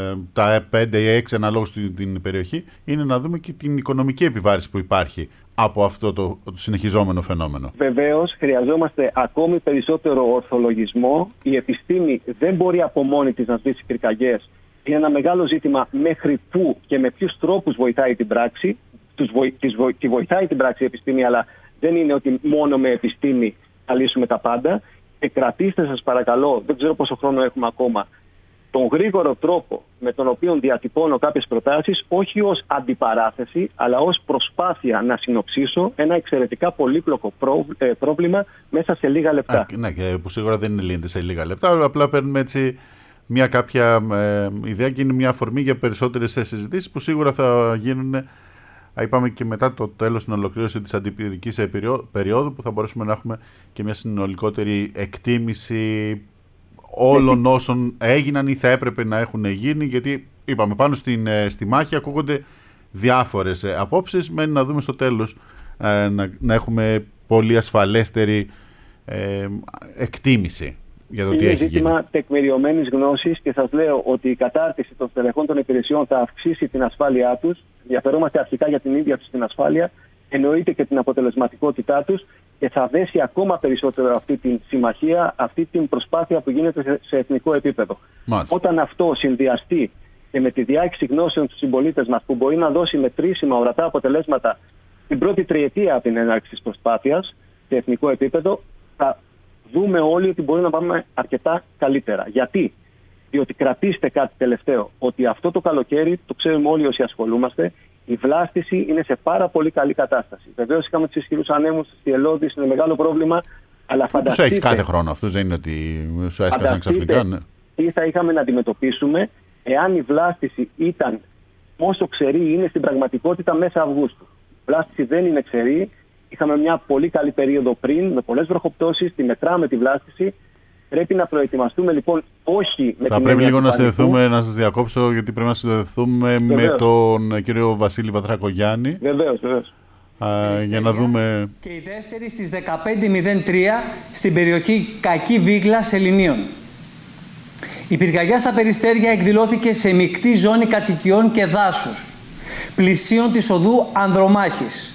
τα πέντε ή έξι αναλόγως στην περιοχή. Είναι να δούμε και την οικονομική επιβάρηση που υπάρχει από αυτό το, το συνεχιζόμενο φαινόμενο. Βεβαίως, χρειαζόμαστε ακόμη περισσότερο ορθολογισμό. Η επιστήμη δεν μπορεί από μόνη της να σβήσει πυρκαγιές. Είναι ένα μεγάλο ζήτημα μέχρι πού και με ποιους τρόπους βοηθάει την πράξη. Τους βοη, τις βοη, τη βοηθάει την πράξη η επιστήμη, αλλά δεν είναι ότι μόνο με επιστήμη θα λύσουμε τα πάντα. Και κρατήστε, σας παρακαλώ, δεν ξέρω πόσο χρόνο έχουμε ακόμα, τον γρήγορο τρόπο με τον οποίο διατυπώνω κάποιες προτάσεις, όχι ως αντιπαράθεση, αλλά ως προσπάθεια να συνοψίσω ένα εξαιρετικά πολύπλοκο πρόβλημα μέσα σε λίγα λεπτά. Α, ναι, και που σίγουρα δεν λύνεται σε λίγα λεπτά, απλά παίρνουμε έτσι μια κάποια ε, ιδέα και είναι μια αφορμή για περισσότερες συζητήσεις που σίγουρα θα γίνουν. Είπαμε και μετά το τέλος, την ολοκλήρωση της αντιπυρικής περίοδου, που θα μπορέσουμε να έχουμε και μια συνολικότερη εκτίμηση όλων όσων έγιναν ή θα έπρεπε να έχουν γίνει, γιατί είπαμε πάνω στην, στη μάχη ακούγονται διάφορες απόψεις, μένει να δούμε στο τέλος ε, να, να έχουμε πολύ ασφαλέστερη ε, εκτίμηση για το τι έχει γίνει. Είναι ζήτημα τεκμηριωμένης γνώσης και σας λέω ότι η κατάρτιση των στελεχών των υπηρεσιών θα αυξήσει την ασφάλειά τους. Ενδιαφερόμαστε αρχικά για την ίδια τους την ασφάλεια, εννοείται και την αποτελεσματικότητά τους, και θα δέσει ακόμα περισσότερο αυτή την συμμαχία, αυτή την προσπάθεια που γίνεται σε εθνικό επίπεδο. Μάλιστα. Όταν αυτό συνδυαστεί και με τη διάχυση γνώσεων στους συμπολίτες μας, που μπορεί να δώσει μετρήσιμα ορατά αποτελέσματα την πρώτη τριετία από την έναρξη της προσπάθειας σε εθνικό επίπεδο, θα δούμε όλοι ότι μπορεί να πάμε αρκετά καλύτερα. Γιατί? Διότι κρατήστε κάτι τελευταίο, ότι αυτό το καλοκαίρι, το ξέρουμε όλοι όσοι ασχολούμαστε, η βλάστηση είναι σε πάρα πολύ καλή κατάσταση. Βεβαίως είχαμε τους ισχυρούς ανέμους στη Ελλόδης, είναι μεγάλο πρόβλημα, αλλά φανταστείτε... Τους έχεις κάθε χρόνο αυτούς, δεν είναι ότι σου έσκασαν ξαφνικά. Ναι. Τι θα είχαμε να αντιμετωπίσουμε εάν η βλάστηση ήταν όσο ξερή είναι στην πραγματικότητα μέσα Αυγούστου. Η βλάστηση δεν είναι ξερή. Είχαμε μια πολύ καλή περίοδο πριν, με πολλές βροχοπτώσεις, τη μετράμε τη βλάστηση. Πρέπει να προετοιμαστούμε λοιπόν, όχι με θα την πρέπει λίγο να συνδεθούμε, να σας διακόψω, γιατί πρέπει να συνδεθούμε με τον κύριο Βασίλη Βαθρακογιάννη. Βεβαίως, βεβαίως. Α, για να δούμε. Και η δεύτερη στις δεκαπέντε μηδέν τρία στην περιοχή Κακή Βίγλα Σεληνίων. Η πυρκαγιά στα Περιστέρια εκδηλώθηκε σε μεικτή ζώνη κατοικιών και δάσους, πλησίων της οδού Ανδρομάχης.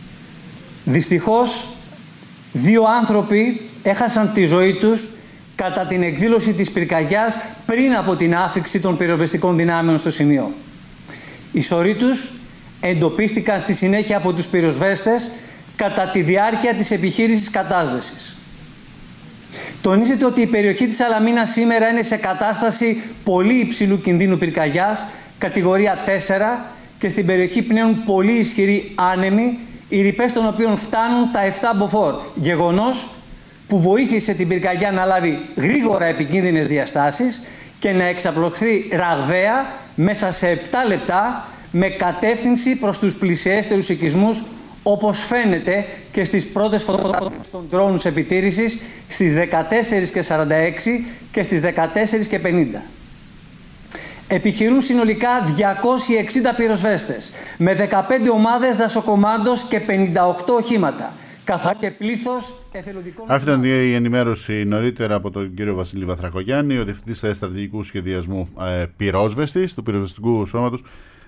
Δυστυχώς, δύο άνθρωποι έχασαν τη ζωή τους κατά την εκδήλωση της πυρκαγιάς πριν από την άφιξη των πυροσβεστικών δυνάμεων στο σημείο. Οι σωροί τους εντοπίστηκαν στη συνέχεια από τους πυροσβέστες κατά τη διάρκεια της επιχείρησης κατάσβεσης. Τονίζεται ότι η περιοχή της Σαλαμίνας σήμερα είναι σε κατάσταση πολύ υψηλού κινδύνου πυρκαγιάς, κατηγορία τέσσερα, και στην περιοχή πνέουν πολύ ισχυροί άνεμοι, οι ρηπές των οποίων φτάνουν τα επτά μποφόρ, γεγονός που βοήθησε την πυρκαγιά να λάβει γρήγορα επικίνδυνες διαστάσεις και να εξαπλωχθεί ραγδαία μέσα σε επτά λεπτά με κατεύθυνση προς τους πλησιέστερους οικισμούς, όπως φαίνεται και στις πρώτες φωτογραφίες των drones επιτήρησης στις δεκατέσσερις και σαράντα έξι και στις δεκατέσσερις και πενήντα. Επιχειρούν συνολικά διακόσιοι εξήντα πυροσβέστες με δεκαπέντε ομάδες δασοκομάντος και πενήντα οκτώ οχήματα, καθώς και πλήθος εθελοντικών... Αυτή ήταν η ενημέρωση νωρίτερα από τον κύριο Βασίλη Βαθρακογιάννη, ο Διευθυντής Στρατηγικού Σχεδιασμού ε, Πυρόσβεστης του Πυροσβεστικού Σώματος.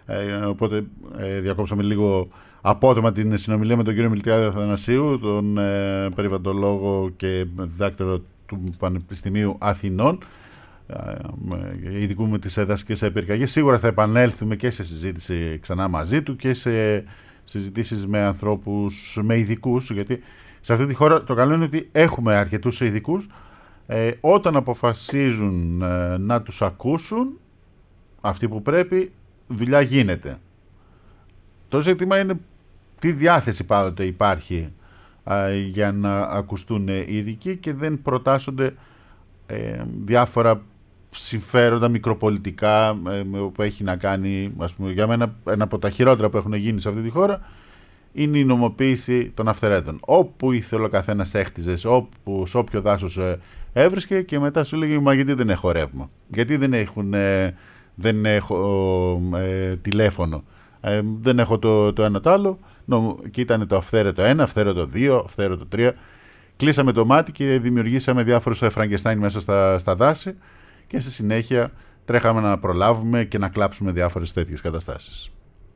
Ε, οπότε ε, διακόψαμε λίγο απότομα την συνομιλία με τον κύριο Μιλτιάδη Αθανασίου, τον ε, περιβαλλοντολόγο και διδάκτορο του Πανεπιστημίου Αθηνών, ε, ειδικού με τις δασικές πυρκαγιές. Σίγουρα θα επανέλθουμε και σε συζήτηση ξανά μαζί του και σε συζητήσεις με ανθρώπους, με ειδικούς, γιατί σε αυτή τη χώρα το καλό είναι ότι έχουμε αρκετούς ειδικούς. Ε, όταν αποφασίζουν ε, να τους ακούσουν αυτοί που πρέπει, δουλειά γίνεται. Το ζήτημα είναι τι διάθεση πάντοτε υπάρχει ε, για να ακουστούν οι ειδικοί και δεν προτάσσονται ε, διάφορα συμφέροντα μικροπολιτικά ε, που έχει να κάνει, ας πούμε, για μένα ένα από τα χειρότερα που έχουν γίνει σε αυτή τη χώρα είναι η νομοποίηση των αυθαιρέτων. Όπου ήθελε ο καθένας έχτιζες, όπου, σε όποιο δάσος ε, έβρισκε, και μετά σου λέγει, μα γιατί δεν έχω ρεύμα, γιατί δεν, έχουν, ε, δεν έχω ε, τηλέφωνο, ε, δεν έχω το, το ένα το άλλο. Νομ, και ήταν το αυθαίρετο ένα, αυθαίρετο δύο, αυθαίρετο τρία. Κλείσαμε το μάτι και δημιουργήσαμε διάφορους Φραγκεστάιν μέσα στα, στα δάση και στη συνέχεια τρέχαμε να προλάβουμε και να κλάψουμε διάφορες τέτοιες καταστάσεις.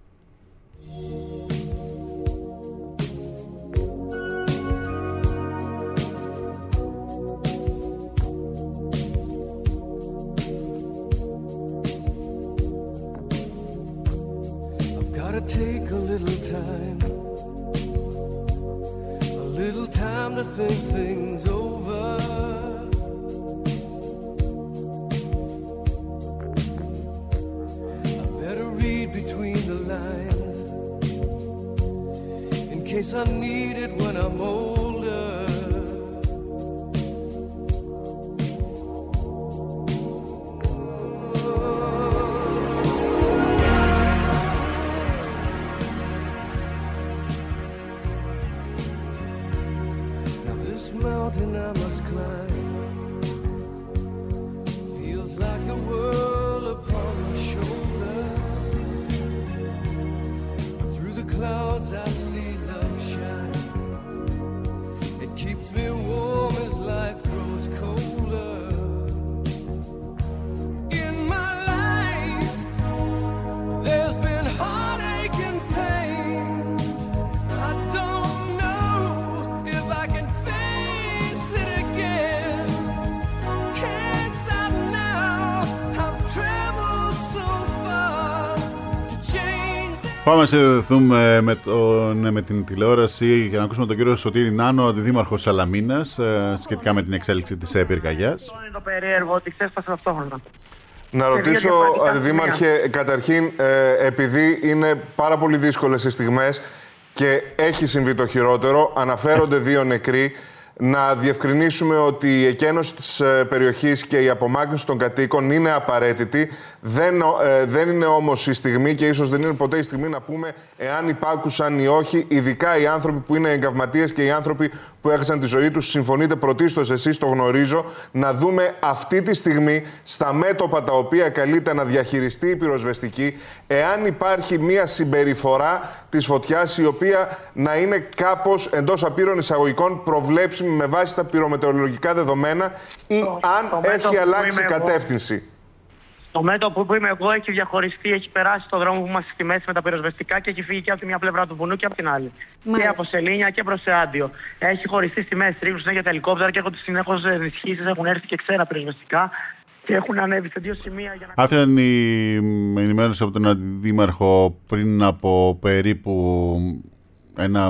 Take a little time, a little time to think things over. I better read between the lines in case I need it when I'm older. Mountain I must climb feels like the world upon my shoulder. Through the clouds I see love shine. It keeps me warm as life grows colder. In my life there's been heartache and pain. I don't know if I can Πάμε να συνδεθούμε με, τον, με την τηλεόραση για να ακούσουμε τον κύριο Σωτήρη Νάνο, αντιδήμαρχο Σαλαμίνας, σχετικά με την εξέλιξη της πυρκαγιάς. Αυτό είναι το περίεργο, ότι ξέσπασε ταυτόχρονα. Να ρωτήσω, Αντιδήμαρχε, καταρχήν, ε, επειδή είναι πάρα πολύ δύσκολες οι στιγμές και έχει συμβεί το χειρότερο, αναφέρονται δύο νεκροί, να διευκρινίσουμε ότι η εκένωση της περιοχής και η απομάκρυνση των κατοίκων είναι απαραίτητη. Δεν, ε, δεν είναι όμως η στιγμή και ίσως δεν είναι ποτέ η στιγμή να πούμε εάν υπάκουσαν ή όχι, ειδικά οι άνθρωποι που είναι εγκαυματίες και οι άνθρωποι που έχασαν τη ζωή τους. Συμφωνείτε πρωτίστως, εσείς το γνωρίζω, να δούμε αυτή τη στιγμή στα μέτωπα τα οποία καλείται να διαχειριστεί η πυροσβεστική, εάν υπάρχει μια συμπεριφορά της φωτιάς η οποία να είναι κάπως εντός απείρων εισαγωγικών προβλέψιμη με βάση τα πυρομετεωρολογικά δεδομένα ή το, αν το έχει αλλάξει κατεύθυνση. Εγώ. Το μέτωπο που είμαι εγώ έχει διαχωριστεί, έχει περάσει το δρόμο που είμαστε στη μέση με τα πυροσβεστικά και έχει φύγει και από τη μια πλευρά του βουνού και από την άλλη. Μάλιστα. Και από Σελήνια και προς Εάντιο. Έχει χωριστεί στη μέση, ρίχνουν συνέχεια τα ελικόπτερα και έχουν συνεχώς ενισχύσεις, έχουν έρθει και ξένα πυροσβεστικά και έχουν ανέβει σε δύο σημεία. Για να... Αυτή ήταν η ενημέρωση από τον Αντιδήμαρχο πριν από περίπου ένα.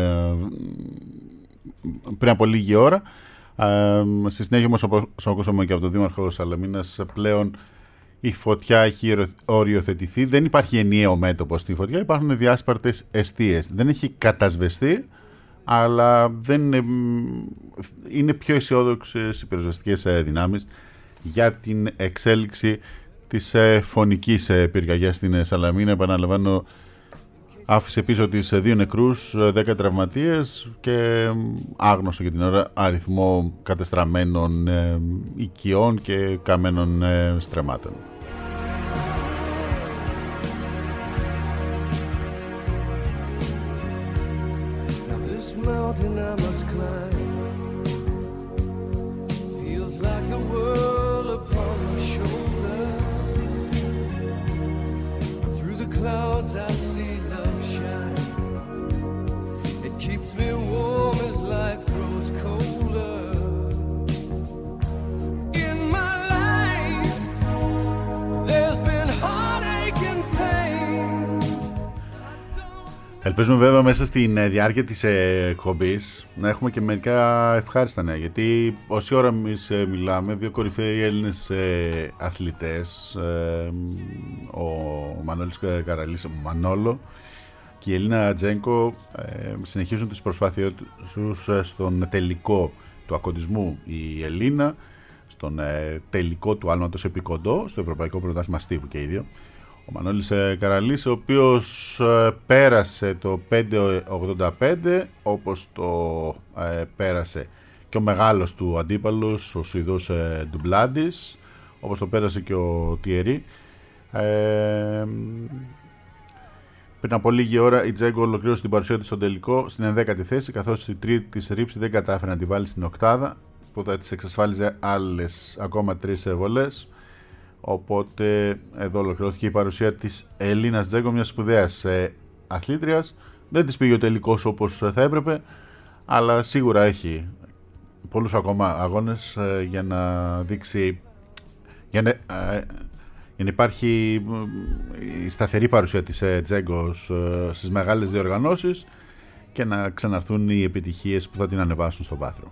πριν από λίγη ώρα. Ε, στη συνέχεια όμως, όπως ακούσαμε και από τον Δήμαρχο Σαλαμίνας, πλέον η φωτιά έχει οριοθετηθεί. Δεν υπάρχει ενιαίο μέτωπο στη φωτιά, υπάρχουν διάσπαρτες εστίες. Δεν έχει κατασβεστεί, αλλά δεν είναι, είναι πιο αισιόδοξες οι πυροσβεστικές δυνάμεις για την εξέλιξη της φωνικής πυρκαγιάς στην Σαλαμίνα. Επαναλαμβάνω, άφησε πίσω τις δύο νεκρούς, δέκα τραυματίες και άγνωστο για την ώρα αριθμό κατεστραμμένων ε, οικειών και καμένων ε, στρεμμάτων. Cloud Ελπίζουμε βέβαια μέσα στην διάρκεια της εκπομπής να έχουμε και μερικά ευχάριστα νέα, γιατί όση ώρα εμείς μιλάμε, δύο κορυφαίοι Έλληνες αθλητές, ο Μανώλης Καραλής, ο Μανόλο, και η Ελίνα Τζένκο, συνεχίζουν τις προσπάθειες τους στον τελικό του ακοντισμού. Η Ελίνα στον τελικό του άλματος επί κοντό, στο Ευρωπαϊκό Πρωτάθλημα Στίβου και οι δύο. Ο Μανώλης Καραλής, ο οποίος πέρασε το πέντε ογδόντα πέντε, όπως το ε, πέρασε και ο μεγάλος του αντίπαλος, ο Σουηδός ε, Ντουμπλάντης, όπως το πέρασε και ο Τιερί. Ε, πριν από λίγη ώρα η Τζέγκο ολοκλήρωσε την παρουσία της στον τελικό στην ενδέκατη θέση, καθώς η τρίτη της ρήψη δεν κατάφερε να τη βάλει στην οκτάδα, που θα της εξασφάλιζε άλλες ακόμα τρεις βολές. Οπότε εδώ ολοκληρώθηκε η παρουσία της Ελίνας Τζέγκο, μιας σπουδαίας ε, αθλήτριας. Δεν της πήγε ο τελικός όπως θα έπρεπε, αλλά σίγουρα έχει πολλούς ακόμα αγώνες ε, για να δείξει, για να, ε, για να υπάρχει η σταθερή παρουσία της ε, Τζέγκο ε, στις μεγάλες διοργανώσεις και να ξαναρθούν οι επιτυχίες που θα την ανεβάσουν στο βάθρο.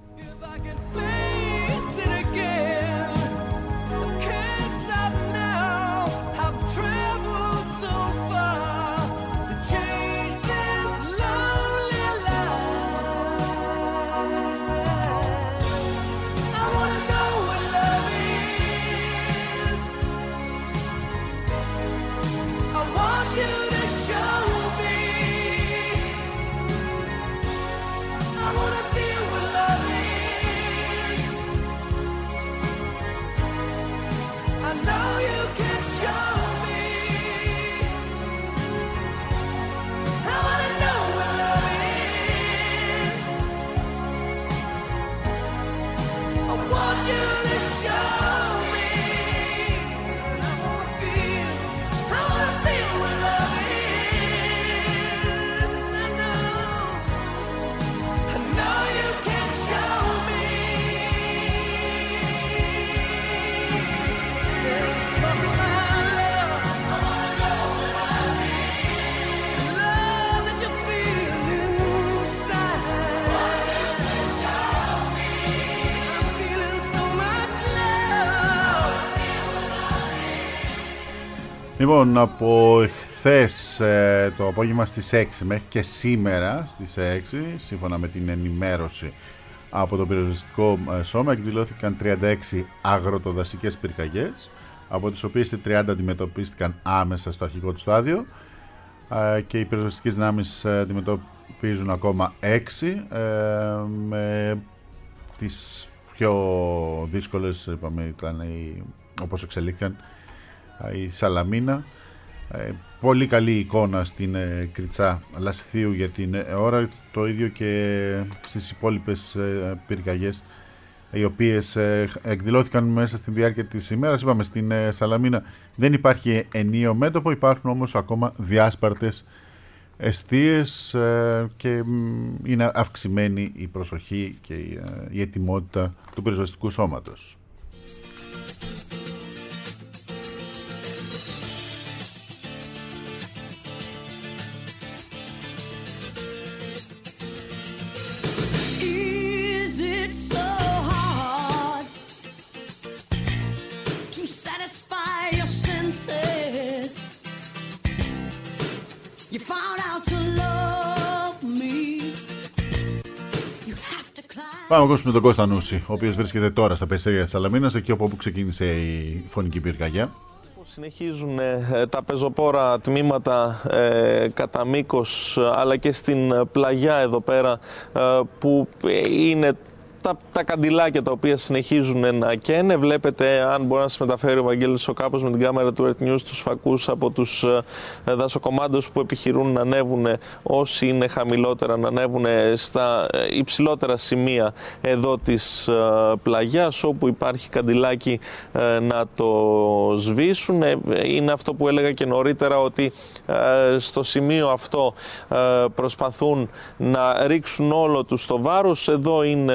Λοιπόν, από χθες ε, το απόγευμα στις έξι μέχρι και σήμερα στις έξι, σύμφωνα με την ενημέρωση από το πυροσβεστικό σώμα, εκδηλώθηκαν τριάντα έξι αγροτοδασικές πυρκαγιές, από τις οποίες οι τριάντα αντιμετωπίστηκαν άμεσα στο αρχικό του στάδιο ε, και οι πυροσβεστικές δυνάμεις αντιμετωπίζουν ακόμα έξι, ε, με τις πιο δύσκολες, είπαμε, ήταν οι, όπως εξελίχθηκαν, η Σαλαμίνα. Ε, πολύ καλή εικόνα στην ε, Κριτσά Λασιθίου για την ε, ώρα, το ίδιο και στις υπόλοιπες ε, πυρκαγιές, οι οποίες ε, εκδηλώθηκαν μέσα στη διάρκεια της ημέρας. Είπαμε, στην ε, Σαλαμίνα δεν υπάρχει ενίο μέτωπο, υπάρχουν όμως ακόμα διάσπαρτες εστίες ε, και ε, είναι αυξημένη η προσοχή και η, ε, η ετοιμότητα του πυροσβεστικού σώματος. Πάμε να ακούσουμε τον Κώστα Νούση, ο οποίος βρίσκεται τώρα στα περιστέρια της Σαλαμίνας, εκεί όπου ξεκίνησε η φωνική πυρκαγιά. Συνεχίζουν ε, τα πεζοπόρα τμήματα ε, κατά μήκος, αλλά και στην πλαγιά εδώ πέρα, ε, που είναι τα, τα καντιλάκια τα οποία συνεχίζουν να καίνε. Βλέπετε, αν μπορεί να σας μεταφέρει ο Βαγγέλης ο Κάπος με την κάμερα του Earth News, τους φακούς από τους ε, δασοκομάντους που επιχειρούν να ανέβουν, όσοι είναι χαμηλότερα, να ανέβουν στα υψηλότερα σημεία εδώ της ε, πλαγιάς, όπου υπάρχει καντιλάκι ε, να το σβήσουν. Ε, είναι αυτό που έλεγα και νωρίτερα, ότι ε, στο σημείο αυτό ε, προσπαθούν να ρίξουν όλο τους το βάρος. Εδώ είναι ο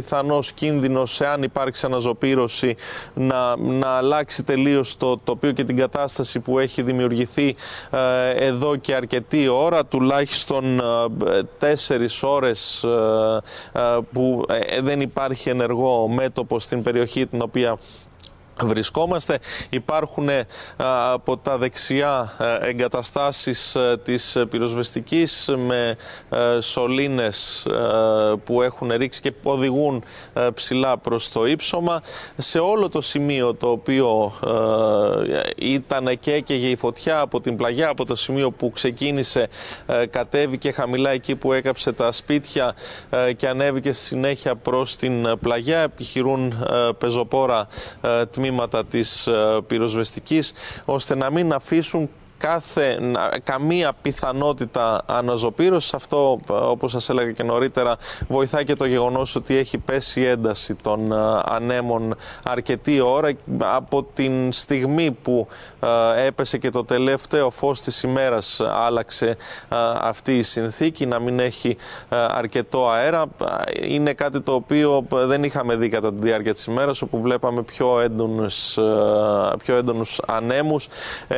πιθανός κίνδυνος, εάν υπάρξει αναζωπήρωση, να, να αλλάξει τελείως το τοπίο και την κατάσταση που έχει δημιουργηθεί ε, εδώ και αρκετή ώρα, τουλάχιστον ε, τέσσερις ώρες ε, ε, που ε, δεν υπάρχει ενεργό μέτωπο στην περιοχή την οποία βρισκόμαστε. Υπάρχουν ε, από τα δεξιά ε, εγκαταστάσεις ε, της πυροσβεστικής με ε, σωλήνες ε, που έχουν ρίξει και που οδηγούν ε, ψηλά προς το ύψωμα. Σε όλο το σημείο το οποίο ε, ήταν και έκαιγε η φωτιά από την πλαγιά, από το σημείο που ξεκίνησε, ε, κατέβηκε χαμηλά εκεί που έκαψε τα σπίτια ε, και ανέβηκε συνέχεια προς την πλαγιά. Επιχειρούν ε, πεζοπόρα ε, τμήματα της πυροσβεστικής, ώστε να μην αφήσουν κάθε, καμία πιθανότητα αναζωπήρωσης. Αυτό, όπως σας έλεγα και νωρίτερα, βοηθάει και το γεγονός ότι έχει πέσει η ένταση των ανέμων αρκετή ώρα. Από την στιγμή που έπεσε και το τελευταίο φως της ημέρας άλλαξε αυτή η συνθήκη, να μην έχει αρκετό αέρα. Είναι κάτι το οποίο δεν είχαμε δει κατά τη διάρκεια της ημέρας, όπου βλέπαμε πιο έντονους, πιο έντονους ανέμους.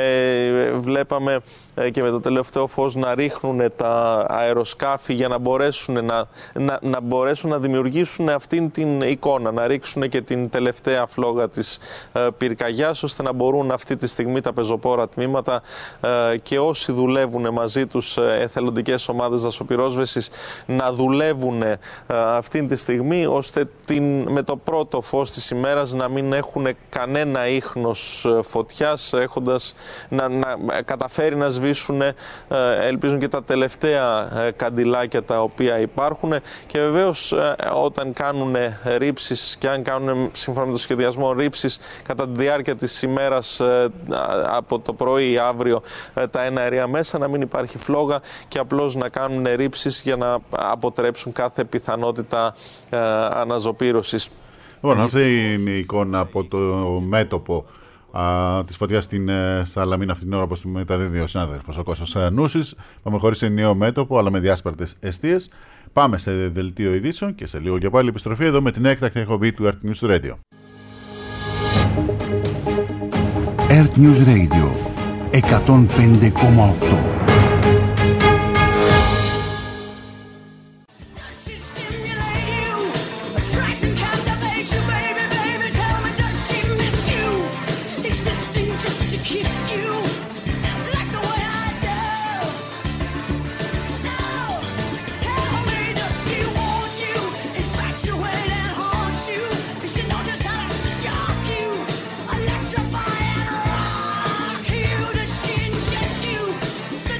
Βλέπαμε και με το τελευταίο φως να ρίχνουν τα αεροσκάφη για να μπορέσουν να, να, να μπορέσουν να δημιουργήσουν αυτήν την εικόνα, να ρίξουν και την τελευταία φλόγα της ε, πυρκαγιάς, ώστε να μπορούν αυτή τη στιγμή τα πεζοπόρα τμήματα ε, και όσοι δουλεύουν μαζί τους ε, εθελοντικές ομάδες δασοπυρόσβεσης να δουλεύουν ε, αυτήν τη στιγμή, ώστε την, με το πρώτο φως της ημέρας να μην έχουν κανένα ίχνος φωτιάς, έχοντας να, να καταφέρει να σβήσουν, ελπίζουν, και τα τελευταία καντιλάκια τα οποία υπάρχουν. Και βεβαίως όταν κάνουν ρήψεις, και αν κάνουν σύμφωνα με το σχεδιασμό ρήψεις κατά τη διάρκεια της ημέρας από το πρωί αύριο τα εναέρια μέσα, να μην υπάρχει φλόγα και απλώς να κάνουν ρήψεις για να αποτρέψουν κάθε πιθανότητα αναζωπήρωσης. Λοιπόν, αυτή είναι η εικόνα από το μέτωπο τη φωτιά στην Σαλαμίνα αυτή την ώρα, όπως μεταδίδει ο συνάδελφος ο Κώστας Νούσης. Πάμε χωρίς ενιαίο μέτωπο, αλλά με διάσπαρτες εστίες. Πάμε σε δελτίο ειδήσεων και σε λίγο και πάλι επιστροφή εδώ με την έκτακτη εκπομπή του Earth News Radio. Earth News Radio εκατόν πέντε κόμμα οκτώ. Say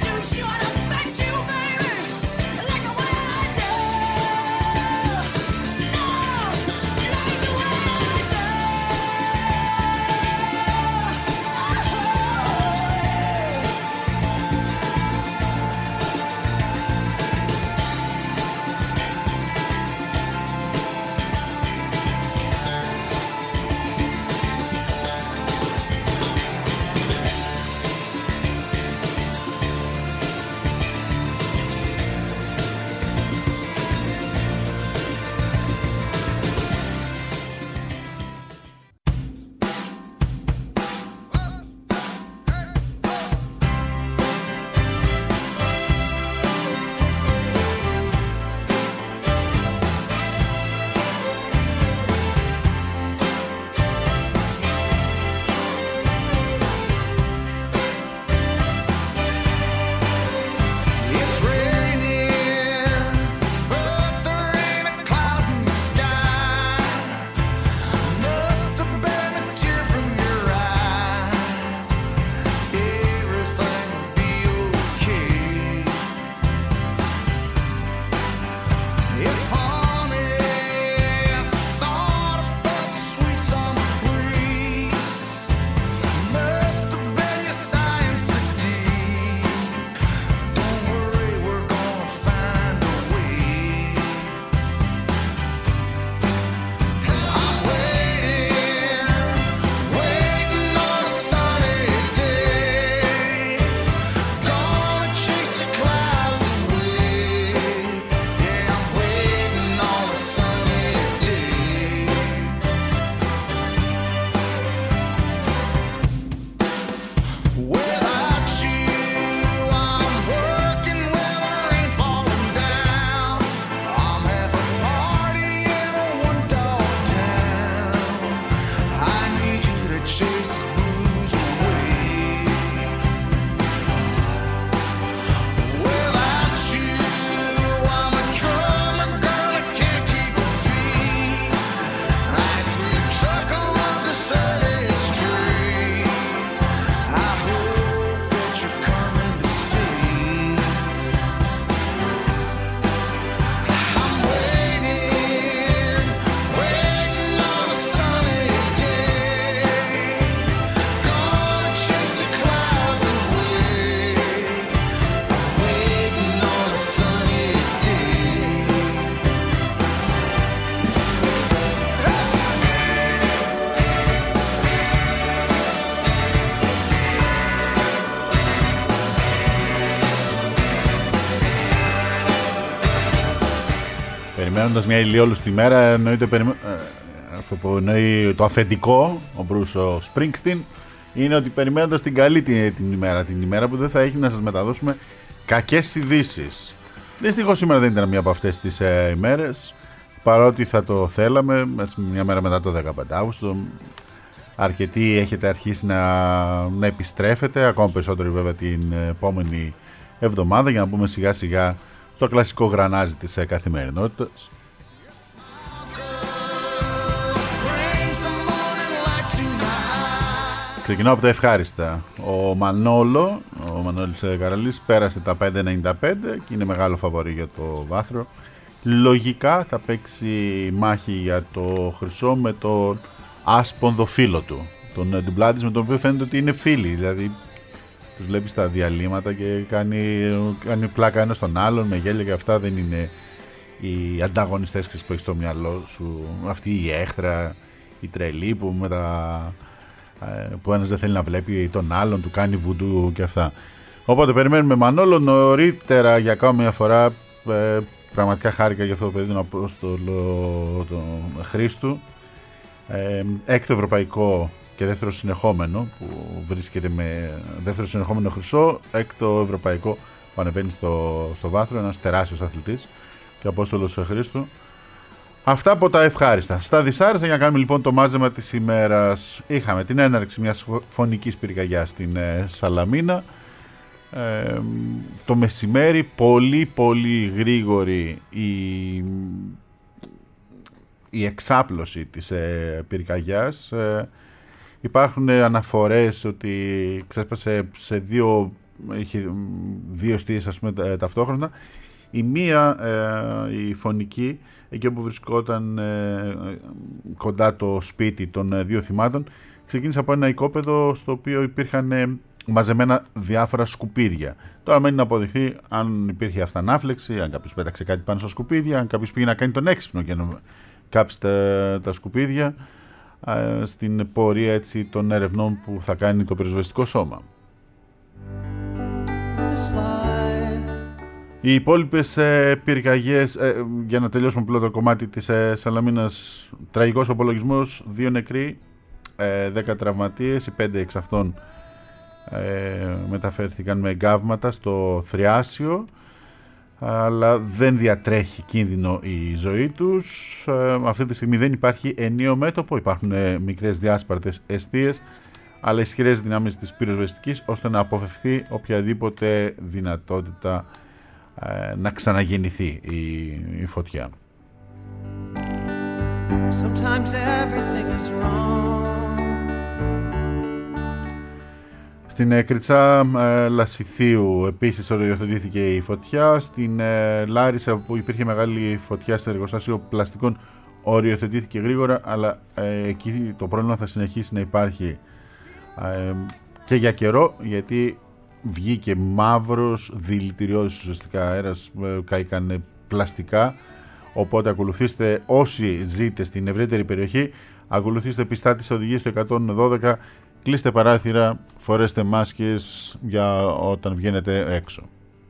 Περιμένοντας μια ηλιόλουστη μέρα, εννοείται περιμέ... αυτό που εννοεί το αφεντικό, ο Μπρούσο Σπρίνγκστιν, είναι ότι περιμένοντας την καλή την, την ημέρα, την ημέρα που δεν θα έχει να σας μεταδώσουμε κακές ειδήσεις. Δυστυχώς σήμερα δεν ήταν μία από αυτές τις ε, ημέρες, παρότι θα το θέλαμε, έτσι, μια μέρα μετά το δεκαπέντε Αυγούστου. Αρκετοί έχετε αρχίσει να, να επιστρέφετε, ακόμα περισσότερο βέβαια την επόμενη εβδομάδα, για να πούμε σιγά σιγά στο κλασικό γρανάζι της ε, καθημερινότητας. Ξεκινάω από τα ευχάριστα. Ο Μανόλο, ο Μανώλης Καραλής, πέρασε τα πέντε ενενήντα πέντε και είναι μεγάλο φαβορί για το βάθρο. Λογικά θα παίξει μάχη για το χρυσό με τον άσπονδο φίλο του, τον Ντουμπλάτης, με τον οποίο φαίνεται ότι είναι φίλοι. Δηλαδή τους βλέπει στα διαλύματα και κάνει, κάνει πλάκα ένα στον άλλον με γέλια και αυτά. Δεν είναι οι ανταγωνιστές που έχει στο μυαλό σου, αυτή η έχθρα, η τρελή που με τα... που ένας δεν θέλει να βλέπει τον άλλον, του κάνει βουντού και αυτά. Οπότε περιμένουμε Μανόλο. Νωρίτερα για ακόμα μια φορά, ε, πραγματικά χάρηκα για αυτό το παιδί, τον Απόστολο τον Χρήστου, ε, έκτο ευρωπαϊκό και δεύτερο συνεχόμενο που βρίσκεται με δεύτερο συνεχόμενο χρυσό, έκτο ευρωπαϊκό που ανεβαίνει στο, στο βάθρο, ένας τεράστιος αθλητής και Απόστολος Χρήστου. Αυτά από τα ευχάριστα. Στα δυσάρεστα, για να κάνουμε λοιπόν το μάζεμα της ημέρας, είχαμε την έναρξη μιας φωνικής πυρκαγιάς στην ε, Σαλαμίνα. Ε, το μεσημέρι, πολύ πολύ γρήγορη η, η εξάπλωση της ε, πυρκαγιάς. Ε, υπάρχουν αναφορές ότι ξέσπασε σε δύο, είχε δύο εστίες, ας πούμε, ταυτόχρονα. Η μία, ε, η φωνική, εκεί όπου βρισκόταν ε, κοντά το σπίτι των ε, δύο θυμάτων, ξεκίνησε από ένα οικόπεδο στο οποίο υπήρχαν ε, μαζεμένα διάφορα σκουπίδια. Τώρα μένει να αποδειχθεί αν υπήρχε αυτανάφλεξη, αν κάποιος πέταξε κάτι πάνω στα σκουπίδια, αν κάποιος πήγε να κάνει τον έξυπνο και να κάψει τα, τα σκουπίδια, ε, στην πορεία έτσι, των ερευνών που θα κάνει το πυροσβεστικό σώμα. Οι υπόλοιπες ε, πυρκαγιές, ε, για να τελειώσουμε απλό το κομμάτι της ε, Σαλαμίνας, τραγικός απολογισμός, δύο νεκροί, ε, δέκα τραυματίες, οι πέντε εξ αυτών ε, μεταφέρθηκαν με εγκάβματα στο Θριάσιο, αλλά δεν διατρέχει κίνδυνο η ζωή τους. Ε, αυτή τη στιγμή δεν υπάρχει ενίο μέτωπο, υπάρχουν ε, μικρές διάσπαρτες εστίες, αλλά ισχυρές δυνάμεις της πυροσβεστικής, ώστε να αποφευθεί οποιαδήποτε δυνατότητα να ξαναγεννηθεί η, η φωτιά. Στην ε, Κριτσά ε, Λασιθίου επίσης οριοθετήθηκε η φωτιά. Στην ε, Λάρισα, που υπήρχε μεγάλη φωτιά σε εργοστάσιο πλαστικών, οριοθετήθηκε γρήγορα, αλλά ε, εκεί το πρόβλημα θα συνεχίσει να υπάρχει ε, και για καιρό, γιατί βγήκε μαύρος δηλητηριώδης ουσιαστικά αέρας, καήκαν πλαστικά. Οπότε ακολουθήστε, όσοι ζείτε στην ευρύτερη περιοχή, ακολουθήστε πιστά τις οδηγίες του εκατόν δώδεκα, κλείστε παράθυρα, φορέστε μάσκες για όταν βγαίνετε έξω.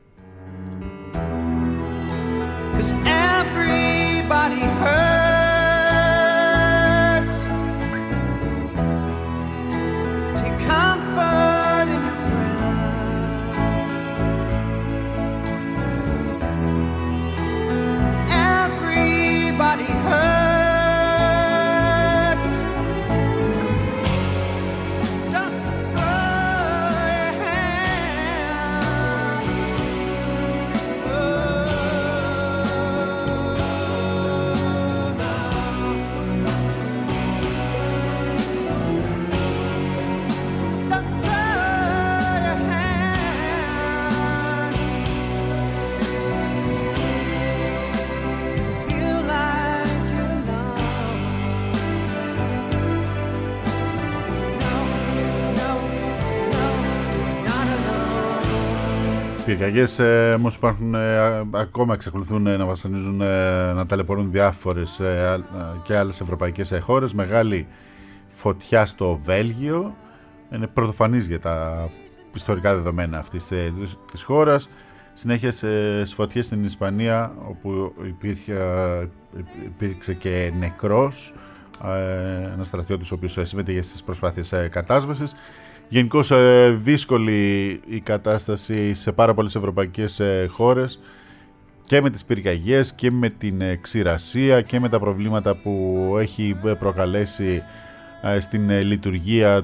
Πυρκαγιές ε, όμως υπάρχουν, ε, ακόμα εξακολουθούν ε, να βασανίζουν, ε, να ταλαιπωρούν διάφορες ε, και άλλες ευρωπαϊκές ε, χώρες. Μεγάλη φωτιά στο Βέλγιο, είναι πρωτοφανής για τα ιστορικά δεδομένα αυτής ε, της χώρας. συνέχεια στις φωτιές στην Ισπανία, όπου υπήρχε, υπήρξε και νεκρός, ένας στρατιώτης ο οποίος συμμετείχε στις προσπάθειες κατάσβεσης. Γενικώς δύσκολη η κατάσταση σε πάρα πολλές ευρωπαϊκές χώρες, και με τις πυρκαγιές και με την ξηρασία και με τα προβλήματα που έχει προκαλέσει στην λειτουργία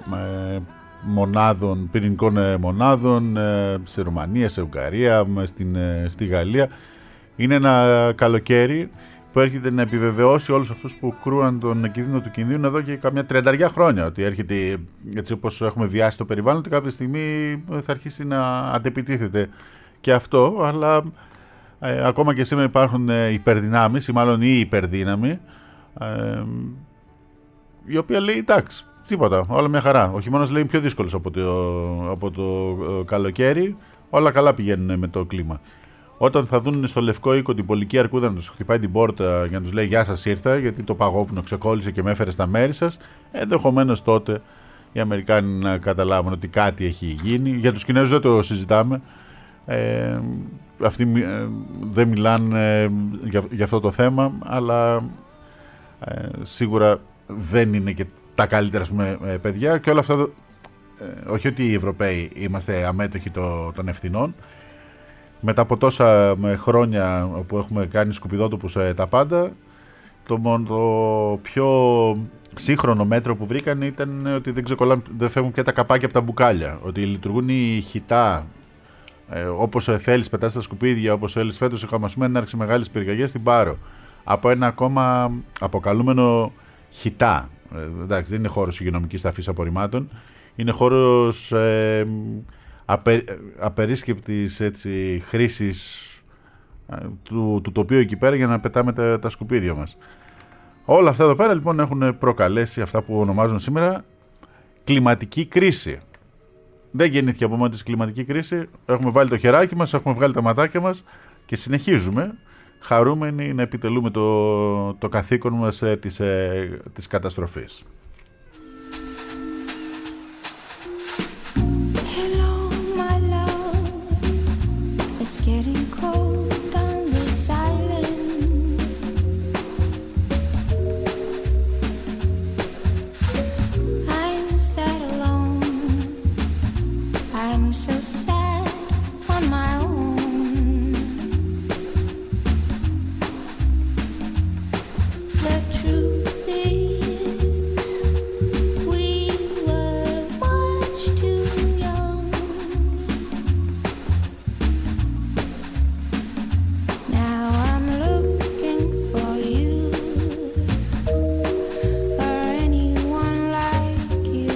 μονάδων, πυρηνικών μονάδων σε Ρουμανία, σε Ουγγαρία, στην, στη Γαλλία. Είναι ένα καλοκαίρι που έρχεται να επιβεβαιώσει όλους αυτούς που κρούαν τον κίνδυνο του κινδύνου εδώ και καμιά τριανταριά χρόνια, ότι έρχεται, έτσι όπως έχουμε βιάσει το περιβάλλον, ότι κάποια στιγμή θα αρχίσει να αντεπιτίθεται και αυτό, αλλά ε, ακόμα και σήμερα υπάρχουν υπερδυνάμεις, ή μάλλον η υπερδύναμη, ε, η οποία λέει εντάξει, τίποτα, όλα μια χαρά. Ο χειμώνας λέει πιο δύσκολος από το, από το καλοκαίρι, όλα καλά πηγαίνουν με το κλίμα. Όταν θα δουν στο Λευκό Οίκο την πολική αρκούδα να τους χτυπάει την πόρτα για να τους λέει «Γεια σας, ήρθα, γιατί το παγόβουνο ξεκόλλησε και με έφερε στα μέρη σας», ενδεχομένως τότε οι Αμερικάνοι να καταλάβουν ότι κάτι έχει γίνει. Για τους Κινέζους δεν το συζητάμε. Ε, αυτοί ε, δεν μιλάνε ε, για, για αυτό το θέμα, αλλά ε, σίγουρα δεν είναι και τα καλύτερα, ας πούμε, παιδιά, και όλα αυτά, ε, όχι ότι οι Ευρωπαίοι είμαστε αμέτωχοι το, των ευθυνών. Μετά από τόσα χρόνια που έχουμε κάνει σκουπιδότοπους ε, τα πάντα, το, μόνο, το πιο σύγχρονο μέτρο που βρήκαν ήταν ότι δεν ξεκολλάνε, δεν φεύγουν και τα καπάκια από τα μπουκάλια, ότι λειτουργούν οι χιτά. Ε, όπως θέλεις πετάς τα σκουπίδια, όπως θέλεις. Φέτος είχαμε, ας πούμε, έναρξη μεγάλης πυρκαγιάς στην Πάρο από ένα ακόμα αποκαλούμενο χιτά. Ε, εντάξει, δεν είναι χώρος υγειονομικής ταφής απορριμμάτων, είναι χώρος ε, απε, απερίσκεπτης, έτσι, χρήσης ε, του, του τοπίου εκεί πέρα για να πετάμε τα, τα σκουπίδια μας. Όλα αυτά εδώ πέρα λοιπόν έχουν προκαλέσει αυτά που ονομάζουν σήμερα κλιματική κρίση. Δεν γεννήθηκε από μόνη της κλιματική κρίση. Έχουμε βάλει το χεράκι μας, έχουμε βγάλει τα ματάκια μας και συνεχίζουμε χαρούμενοι να επιτελούμε το, το καθήκον μας ε, της, ε, της καταστροφής. Hello, my love. It's getting cold on this island. I'm sad alone. I'm so sad on my own. The truth is, we were much too young. Now I'm looking for you, or anyone like you.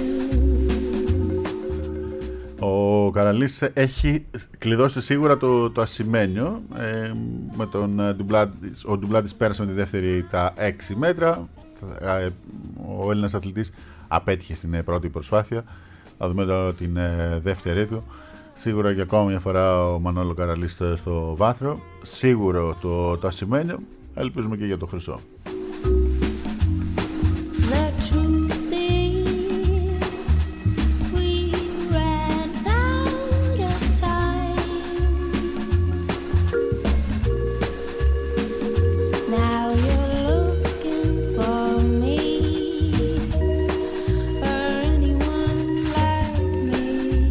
Ο Καραλής έχει κλειδώσει σίγουρα το, το ασημένιο. Ε, με τον Ντουμπλάτης, ο Ντουμπλάτης πέρασε με τη δεύτερη τα έξι μέτρα. Ε, ο Έλληνας αθλητής απέτυχε στην πρώτη προσπάθεια. Θα δούμε τώρα την ε, δεύτερη του. Σίγουρα για ακόμα μια φορά ο Μανώλο Καραλής στο βάθρο. Σίγουρο το, το ασημένιο. Ελπίζουμε και για το χρυσό. The truth is, we ran out of time. Now you're looking for me, or anyone like me.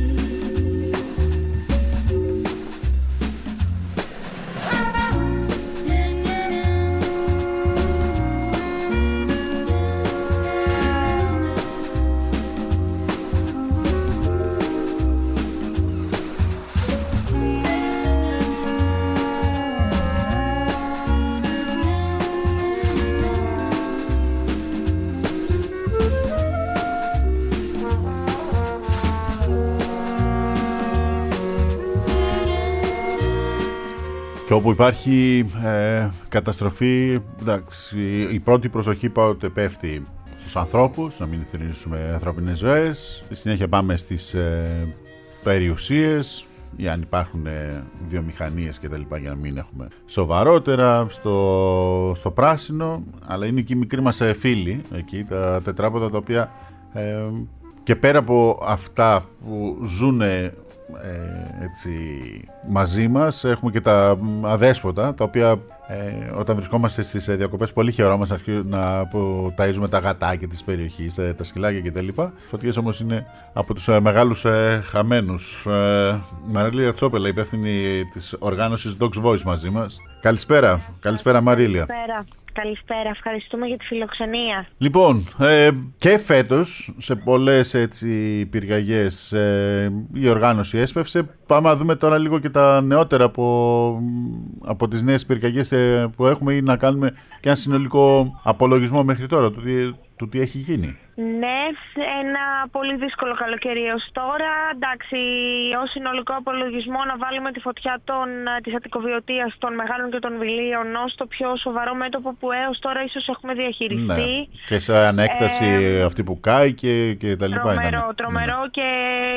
Και όπου υπάρχει ε, καταστροφή, εντάξει, η πρώτη προσοχή πάντοτε πέφτει στους ανθρώπους, να μην θρηνήσουμε ανθρώπινες ζωές. Στη συνέχεια πάμε στις ε, περιουσίες, ή αν υπάρχουν ε, βιομηχανίες και τα λοιπά, για να μην έχουμε σοβαρότερα, στο, στο πράσινο, αλλά είναι και οι μικροί μας ε, φίλοι, εκεί, τα τετράποδα, τα οποία ε, και πέρα από αυτά που ζουν ε, έτσι, μαζί μας. Έχουμε και τα αδέσποτα, τα οποία ε, όταν βρισκόμαστε στις ε, διακοπές πολύ χαιρόμαστε να που ταΐζουμε τα γατάκια της περιοχής, τα, τα σκυλάκια κτλ. Φωτιές όμως είναι από τους ε, μεγάλους ε, χαμένους. Ε, Μαρίλια Τσόπελα, υπεύθυνη της οργάνωσης Dogs Voice μαζί μας. Καλησπέρα, καλησπέρα Μαρίλια. Καλησπέρα. Καλησπέρα, ευχαριστούμε για τη φιλοξενία. Λοιπόν, ε, και φέτος σε πολλές έτσι πυρκαγιές ε, η οργάνωση έσπευσε. Πάμε να δούμε τώρα λίγο και τα νεότερα από, από τις νέες πυρκαγιές ε, που έχουμε, ή να κάνουμε και ένα συνολικό απολογισμό μέχρι τώρα του τι, του τι έχει γίνει. Ναι, ένα πολύ δύσκολο καλοκαίρι ως τώρα. Εντάξει, ως συνολικό απολογισμό να βάλουμε τη φωτιά των, της αττικοβιωτίας των Μεγάλων και των Βιλίων ως το πιο σοβαρό μέτωπο που έως τώρα ίσως έχουμε διαχειριστεί. Ναι. Και σε ανέκταση ε, αυτή που κάει και, και τα λοιπά. Τρομερό, ήταν. τρομερό ναι. Και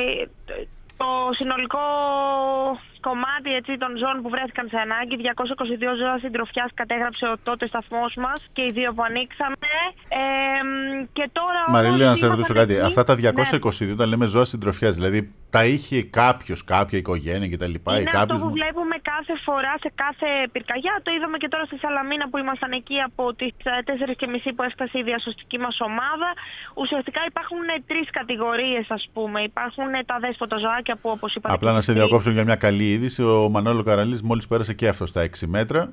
το συνολικό κομμάτι έτσι, των ζώων που βρέθηκαν σε ανάγκη, διακόσια είκοσι δύο ζώα συντροφιάς κατέγραψε ο τότε σταθμός μας και οι δύο που ανοίξαμε. Ε, και τώρα Μαρίλια, να σε ρωτήσω κάτι. εκεί, Αυτά τα διακόσια είκοσι δύο, ναι. όταν λέμε ζώα συντροφιάς, δηλαδή τα είχε κάποιος, κάποια οικογένεια κτλ. Είναι κάποιος... αυτό που βλέπουμε κάθε φορά σε κάθε πυρκαγιά. Το είδαμε και τώρα στη Σαλαμίνα που ήμασταν εκεί από τις τέσσερις και μισή που έφτασε η διασωστική μας ομάδα. Ουσιαστικά υπάρχουν τρεις κατηγορίες, ας πούμε. Υπάρχουν τα δέσποτα ζωάκια που, όπως είπατε. Απλά να σε διακόψω για μια καλή είδηση. Ο Μανώλο Καραλής μόλις πέρασε και αυτό στα έξι μέτρα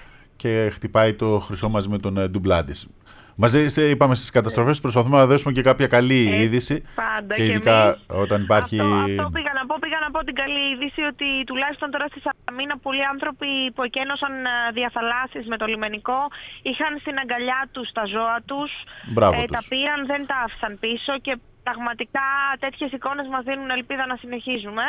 και χτυπάει το χρυσό μαζί με τον Ντουμπλάντης. Μαζί είπαμε στις καταστροφές, προσπαθούμε να δώσουμε και κάποια καλή ε, είδηση. Πάντα και, και ειδικά εμείς. Όταν υπάρχει. Αυτό, αυτό πήγα να πω. Πήγα να πω την καλή είδηση ότι τουλάχιστον τώρα στη Σαλαμίνα πολλοί άνθρωποι που εκένωσαν διαθαλάσσεις με το λιμενικό είχαν στην αγκαλιά τους τα ζώα τους. Μπράβο ε, τους. Τα πήραν, δεν τα άφησαν πίσω και πραγματικά τέτοιες εικόνες μας δίνουν ελπίδα να συνεχίζουμε.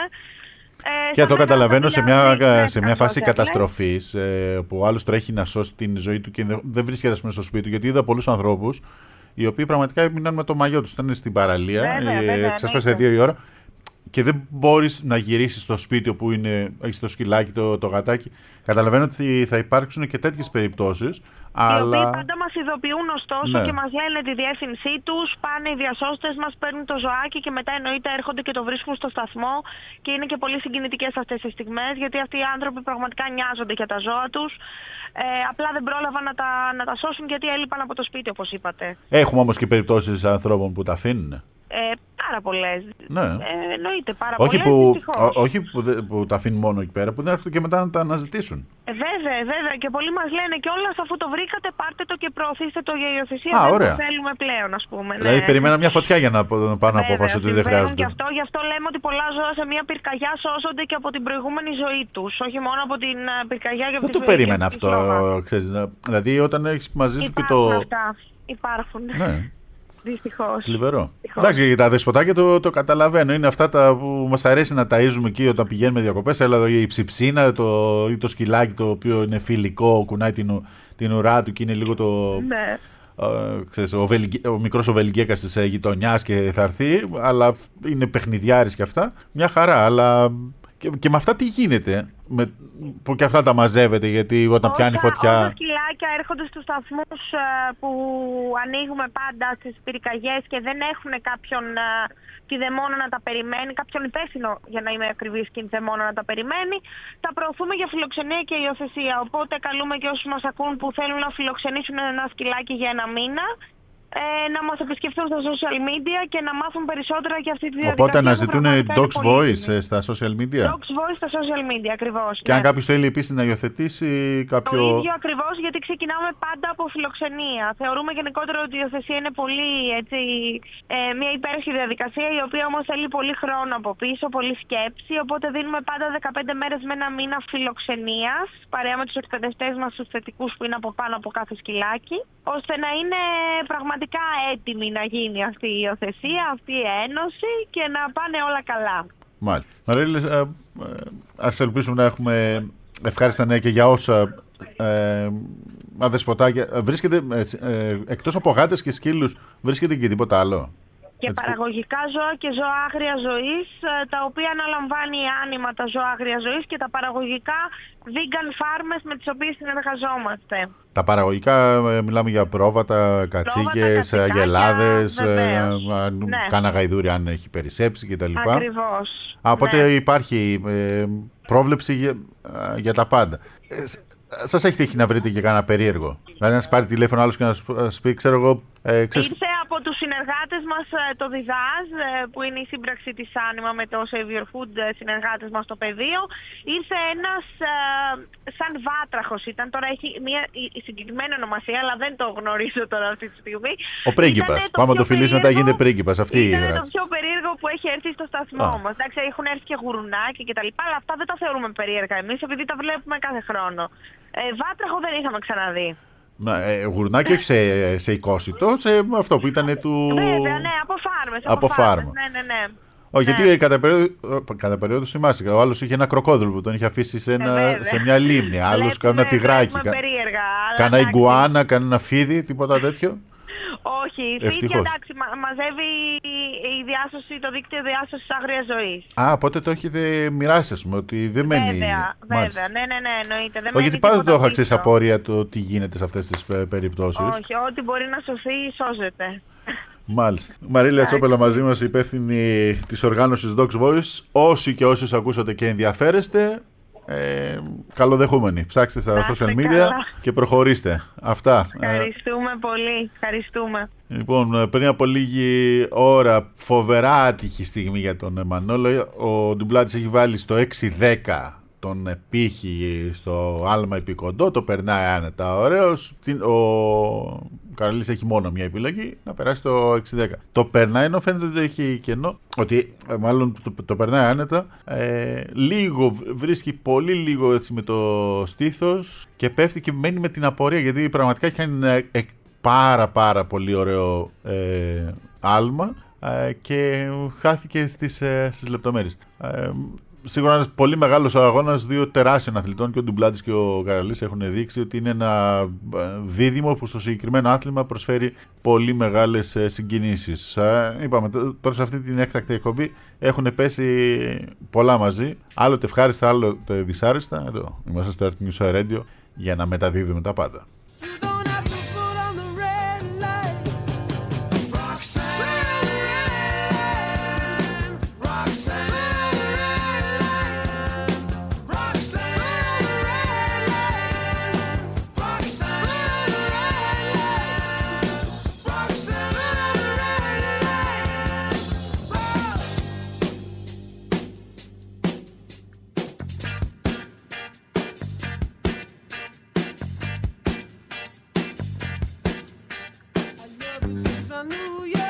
Ε, και το καταλαβαίνω σε μια, ναι, σε μια φάση καταστροφής ε, που ο άλλος τρέχει να σώσει την ζωή του και δεν βρίσκεται ας πούμε, στο σπίτι του. Γιατί είδα πολλούς ανθρώπους οι οποίοι πραγματικά έμειναν με το μαγιό τους. Ήταν στην παραλία, ε, ξέσπασε δύο η ώρα και δεν μπορείς να γυρίσεις στο σπίτι όπου είναι, έχεις το σκυλάκι, το, το γατάκι. Καταλαβαίνω ότι θα υπάρξουν και τέτοιες περιπτώσεις. Οι αλλά... οποίοι πάντα μας ειδοποιούν ωστόσο ναι. και μας λένε τη διεύθυνσή τους, πάνε οι διασώστες μας, παίρνουν το ζωάκι και μετά εννοείται έρχονται και το βρίσκουν στο σταθμό και είναι και πολύ συγκινητικές αυτές τις στιγμές γιατί αυτοί οι άνθρωποι πραγματικά νοιάζονται για τα ζώα τους. Ε, απλά δεν πρόλαβαν να τα, να τα σώσουν γιατί έλειπαν από το σπίτι όπως είπατε. Έχουμε όμως και περιπτώσεις ανθρώπων που τα αφήνουν. Ε, πάρα πολλές. Ναι. Ε, εννοείται πάρα όχι πολλές. Που, ό, όχι που, που τα αφήνουν μόνο εκεί πέρα, που δεν έρχονται και μετά να τα αναζητήσουν. Ε, βέβαια, βέβαια. Και πολλοί μας λένε κιόλας αφού το βρήκατε, πάρτε το και προωθήστε το για υιοθεσία. Α, δεν ωραία. το θέλουμε πλέον, ας πούμε. Δηλαδή, ναι. περιμένα μια φωτιά για να πάρουν απόφαση ότι δεν χρειάζονται. Γι' αυτό, γι' αυτό λέμε ότι πολλά ζώα σε μια πυρκαγιά σώζονται και από την προηγούμενη ζωή τους. Όχι μόνο από την πυρκαγιά για δεν το περίμενα αυτό. Ξέρεις, δηλαδή, όταν έχεις μαζί σου υπάρχουν και το. Αυτά. Υπάρχουν. Ναι. Δυστυχώς. Θλιβερό. Εντάξει, για τα δεσποτάκια το, το καταλαβαίνω. Είναι αυτά τα που μας αρέσει να ταΐζουμε εκεί όταν πηγαίνουμε διακοπές. Έλα εδώ η ψιψίνα το, ή το σκυλάκι το οποίο είναι φιλικό, κουνάει την, την ουρά του και είναι λίγο το. Ναι. Uh, ξέρεις, ο, Βελγε, ο μικρός ο Βελγέκας της γειτονιάς και θα έρθει, αλλά είναι παιχνιδιάρης και αυτά. Μια χαρά, αλλά. Και, και με αυτά τι γίνεται, με, που και αυτά τα μαζεύετε, γιατί όταν όσα, πιάνει φωτιά. Όσα σκυλάκια έρχονται στους σταθμούς που ανοίγουμε πάντα στις πυρκαγιές και δεν έχουν κάποιον κηδεμόνα να τα περιμένει, κάποιον υπεύθυνο για να είμαι ακριβής κηδεμόνα να τα περιμένει, τα προωθούμε για φιλοξενία και υιοθεσία. Οπότε καλούμε και όσους μας ακούν που θέλουν να φιλοξενήσουν ένα σκυλάκι για ένα μήνα. Ε, να μας επισκεφτούν στα social media και να μάθουν περισσότερα για αυτή τη διαδικασία. Οπότε αναζητούν Dogs Voice ε, στα social media. Dogs Voice στα social media, ακριβώς. Και ναι. αν κάποιος θέλει επίσης να υιοθετήσει κάποιο. Το ίδιο ακριβώς, γιατί ξεκινάμε πάντα από φιλοξενία. Θεωρούμε γενικότερα ότι η υιοθεσία είναι πολύ έτσι, ε, μια υπέροχη διαδικασία, η οποία όμως θέλει πολύ χρόνο από πίσω, πολύ σκέψη. Οπότε δίνουμε πάντα δεκαπέντε μέρες με ένα μήνα φιλοξενίας, παρέα με τους εκπαιδευτές μας, τους θετικούς που είναι από πάνω από κάθε σκυλάκι, ώστε να είναι πραγματικά έτοιμη να γίνει αυτή η υιοθεσία, αυτή η ένωση και να πάνε όλα καλά. Μάλιστα. Μαρίλη, ε, ε, ας ελπίσουμε να έχουμε ευχάριστα νέα και για όσα ε, αδεσποτάκια. Βρίσκεται, ε, ε, εκτός από γάτες και σκύλους, βρίσκεται και τίποτα άλλο? Και Έτσι. παραγωγικά ζώα και ζώα άγρια ζωής, τα οποία αναλαμβάνει η Άνιμα τα ζώα άγρια ζωής και τα παραγωγικά vegan farmers με τις οποίες συνεργαζόμαστε. Τα παραγωγικά, ε, μιλάμε για πρόβατα, κατσίκες, αγελάδες, ε, Ναι. κάνα γαϊδούρι αν έχει περισσέψει κτλ. Ακριβώς. Α, οπότε Ναι. υπάρχει ε, πρόβλεψη για, ε, για τα πάντα. Ε, σ- σας έχει τύχει να βρείτε και κάνα περίεργο? Δηλαδή να σας πάρει τηλέφωνο άλλος και να σας πει, ξέρω εγώ, ε, ξέρεις, Ήρθε από τους συνεργάτες μας ε, το Διδάζ, ε, που είναι η σύμπραξη της Άνιμα με το Save Your Food, ε, συνεργάτες μας στο πεδίο. Ήρθε ένας ε, σαν βάτραχος ήταν, τώρα έχει μια η- η συγκεκριμένη ονομασία, αλλά δεν το γνωρίζω τώρα αυτή τη στιγμή. ο πρίγκιπας. Ήτανε το Πάμε πιο το φιλήσει μετά περίεργο- γίνεται πρίγκιπας. Αυτή η Ήταν το γράψη. πιο περίεργο που έχει έρθει στο σταθμό Α. μας. Εντάξει, έχουν έρθει και γουρουνάκια και τα λοιπά, αλλά αυτά δεν τα θεωρούμε περίεργα εμείς, επειδή τα βλέπουμε κάθε χρόνο. Ε, βάτραχο δεν είχαμε ξαναδεί. Να, ε, γουρνάκι όχι σε, σε εικόσιτο, σε αυτό που ήταν του... Βέβαια, ναι, από φάρμες. Από Από, φάρμες, φάρμα. ναι, ναι, ναι. Όχι, γιατί κατά περίοδο, κατά περίοδο θυμάσαι, ο άλλος είχε ένα κροκόδιλο που τον είχε αφήσει σε, ένα, βέβαια. σε μια λίμνη. Άλλος Βλέπουμε- κανένα τυγράκι. βλέπουμε κα- περίεργα, αλλά Κάνα εντάξει. ιγκουάνα, κανένα φίδι, τίποτα τέτοιο. Όχι, η φύτια, Ευτυχώς. εντάξει, μα, μαζεύει η διάσωση, το δίκτυο διάσωσης άγριας ζωής. Α, οπότε το έχετε μοιράσει, ας πούμε, ότι δεν μένει. Βέβαια, Μάλιστα. βέβαια, ναι, ναι, ναι, εννοείται. Δεν Όχι, γιατί μένει πάντα το τίποτα είχα ξέρει πίσω. απορία το τι γίνεται σε αυτές τις ε, περιπτώσεις. Όχι, ό,τι μπορεί να σωθεί, σώζεται. Μάλιστα. Μαρίλια Τσόπελα μαζί μας, υπεύθυνη της οργάνωσης Dogs Voice. Όσοι και όσοι ακούσατε και ενδιαφέρεστε, ε, καλοδεχούμενοι. Ψάξτε στα Να social είστε media καλά. και προχωρήστε. Αυτά. Ε, Ευχαριστούμε πολύ. Ευχαριστούμε. Λοιπόν, πριν από λίγη ώρα, φοβερά άτυχη στιγμή για τον Μανόλο. Ο Ντουμπλάτης έχει βάλει στο έξι δέκα τον πύχη στο άλμα επικοντό, το περνάει άνετα ωραίος. Την- Ο Καραλής έχει μόνο μια επιλογή, να περάσει το έξι δέκα. Το περνάει, ενώ φαίνεται ότι έχει κενό, ότι ε, μάλλον το, το περνάει άνετα. Ε, λίγο, β- βρίσκει πολύ λίγο έτσι με το στήθος και πέφτει και μένει με την απορία, γιατί πραγματικά έχει ένα ε, πάρα πάρα πολύ ωραίο ε, άλμα ε, και χάθηκε στις, ε, στις λεπτομέρειες. Ε, σίγουρα ένας πολύ μεγάλος αγώνας δύο τεράστιων αθλητών, και ο Ντουμπλάτης και ο Καραλής έχουν δείξει ότι είναι ένα ε, δίδυμο που στο συγκεκριμένο άθλημα προσφέρει πολύ μεγάλες ε, συγκινήσεις. Ε, είπαμε τ- τώρα σε αυτή την έκτακτη εκπομπή έχουν πέσει πολλά μαζί, άλλοτε ευχάριστα, άλλοτε δυσάρεστα. Εδώ είμαστε στο Earth News Radio για να μεταδίδουμε τα πάντα. Since I knew you,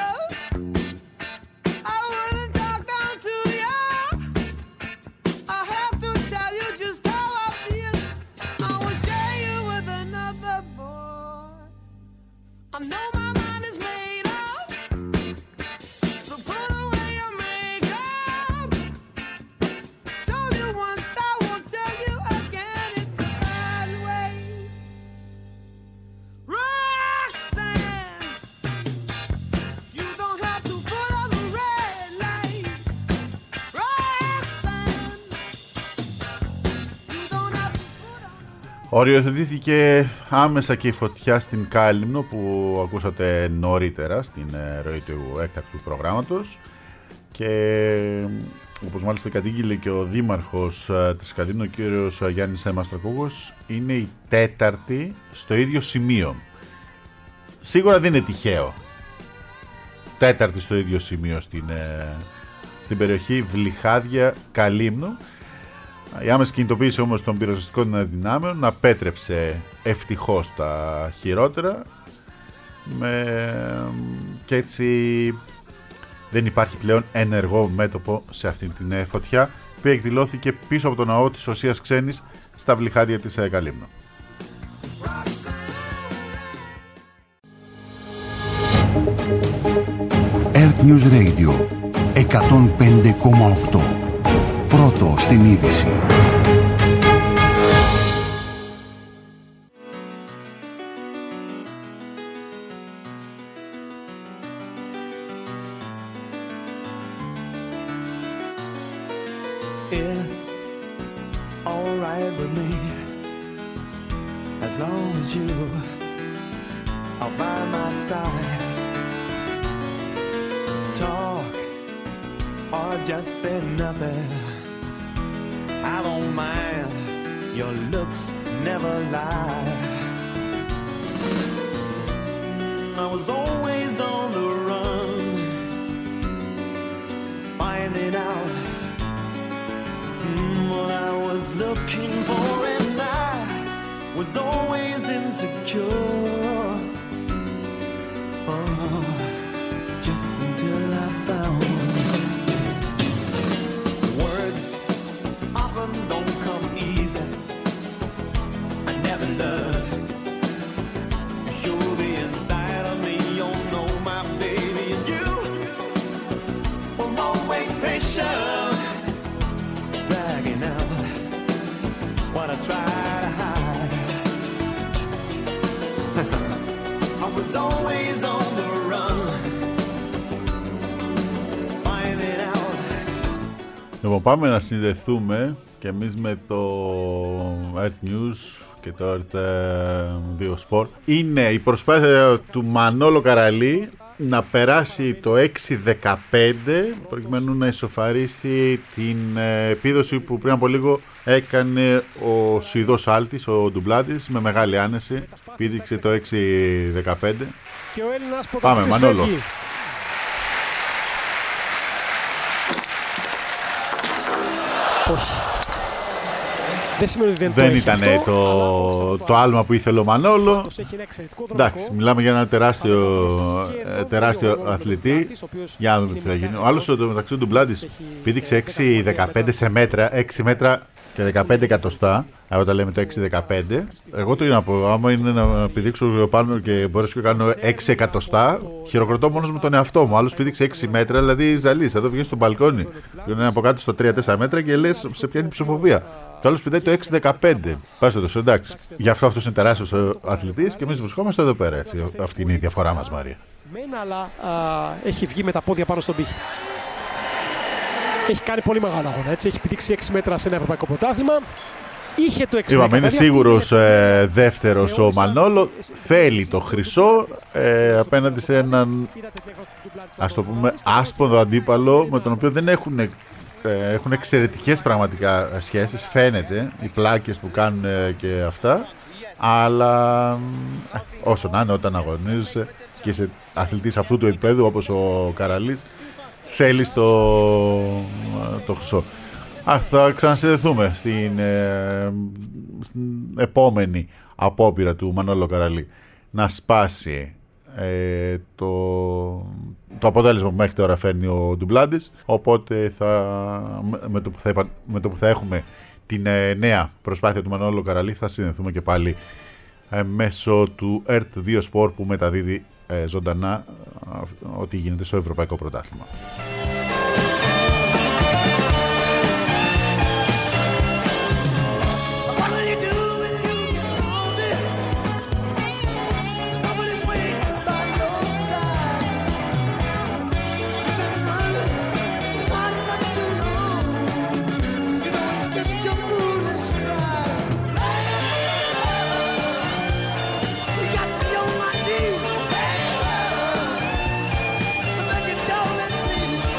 I wouldn't talk down to you. I have to tell you just how I feel. I will share you with another boy. I know my mind is made up, so put away your makeup. Told you once, I won't tell you again. It's a bad way. Roxanne, you don't have to put on the red light. Roxanne, you don't have to put on. Οριοθετήθηκε άμεσα και η φωτιά στην Κάλυμνο που ακούσατε νωρίτερα στην ε, ροή του έκτακτου προγράμματος, και όπως μάλιστα κατήγγειλε και ο δήμαρχος ε, της Κάλυμνου, ο κύριος ε, Γιάννης Μαστρακούγος, είναι η τέταρτη στο ίδιο σημείο. Σίγουρα δεν είναι τυχαίο. Τέταρτη στο ίδιο σημείο στην, ε, στην περιοχή Βλυχάδια Καλύμνου. Η άμεση κινητοποίηση όμως των πυροσβεστικών δυνάμεων απέτρεψε ευτυχώς τα χειρότερα, με... και έτσι δεν υπάρχει πλέον ενεργό μέτωπο σε αυτή την ε, φωτιά που εκδηλώθηκε πίσω από το ναό της Οσίας Ξένης στα Βλυχάδια της ε, Καλύμνου. Earth News Radio εκατόν πέντε κόμμα οκτώ. Πρώτο στην είδηση. me as long as you are by my side. Talk or just say nothing, I don't mind, your looks never lie. I was always on the run, finding out mm, what I was looking for, and I was always insecure. Oh, just until I found words often don't come easy. I never learned to show the inside of me. You know my baby, and you were always patient, dragging out what I tried to hide. I was always on the run, finding out. Λοιπόν, πάμε να συνδεθούμε και εμείς με το Earth News και το Earth δύο Sport. Είναι η προσπάθεια του Μανόλο Καραλή να περάσει το έξι δεκαπέντε προκειμένου να ισοφαρίσει την επίδοση που πριν από λίγο έκανε ο Σουηδός Άλτης, ο Ντουμπλάτης, με μεγάλη άνεση. Πήδηξε το έξι δεκαπέντε. Και ο Έλληνας Πάμε, Μανόλο. φεύγει. Όχι. Δεν σημαίνει ότι δεν, Δεν το έχει ήταν αυτό, το, το άλμα που ήθελε ο Μανόλο. Εντάξει, μιλάμε για ένα τεράστιο, ε, τεράστιο αθλητή. Για να δούμε τι θα γίνει. Ο άλλος μεταξύ του Ντουμπλάτης πήδηξε έξι δεκαπέντε σε μέτρα, έξι μέτρα και δεκαπέντε εκατοστά. Όταν λέμε το έξι δεκαπέντε, εγώ το για να πω, άμα είναι να πηδήξω πάνω και μπορέσω να κάνω έξι εκατοστά, χειροκροτώ μόνος με τον εαυτό μου. Άλλος πήδηξε έξι μέτρα, δηλαδή ζαλής. Εδώ βγαίνει στο μπαλκόνι. Είναι από κάτω στο τρία τέσσερα μέτρα και λες σε πιάνει ψηφοβία. Και άλλος πηδάει το έξι δεκαπέντε. Πάστε το, εντάξει. Γι' αυτό αυτός είναι τεράστιος αθλητής και εμείς βρισκόμαστε εδώ πέρα. Έτσι. Αυτή είναι η διαφορά μας, Μαρία. Μένα, αλλά α, έχει βγει με τα πόδια πάνω στον πύχη. Έχει κάνει πολύ μεγάλο αγώνα. Έτσι. Έχει πηδήξει έξι μέτρα σε ένα ευρωπαϊκό πρωτάθλημα. Είχε το έξι δεκαπέντε. Είπαμε, είναι σίγουρος ε, δεύτερος ο Μανόλο. Θέλει το χρυσό ε, απέναντι σε έναν, ας το πούμε, άσπονδο αντίπαλο με τον οποίο δεν έχουν, ε, έχουν εξαιρετικές πραγματικά σχέσεις. Φαίνεται οι πλάκες που κάνουν ε, και αυτά. Αλλά ε, όσο να είναι, όταν αγωνίζεσαι και είσαι αθλητής αυτού του επίπεδου όπως ο Καραλής, θέλεις το, το χρυσό. Α, θα ξανασυνδεθούμε στην, ε, στην επόμενη απόπειρα του Μανόλο Καραλή να σπάσει ε, το, το αποτέλεσμα που μέχρι τώρα φέρνει ο Ντουμπλάντης. Οπότε θα, με, το που θα, με το που θα έχουμε την ε, νέα προσπάθεια του Μανόλο Καραλή θα συνδεθούμε και πάλι ε, μέσω του Earth δύο Sport που μεταδίδει ε, ζωντανά ε, ό,τι γίνεται στο Ευρωπαϊκό Πρωτάθλημα. Please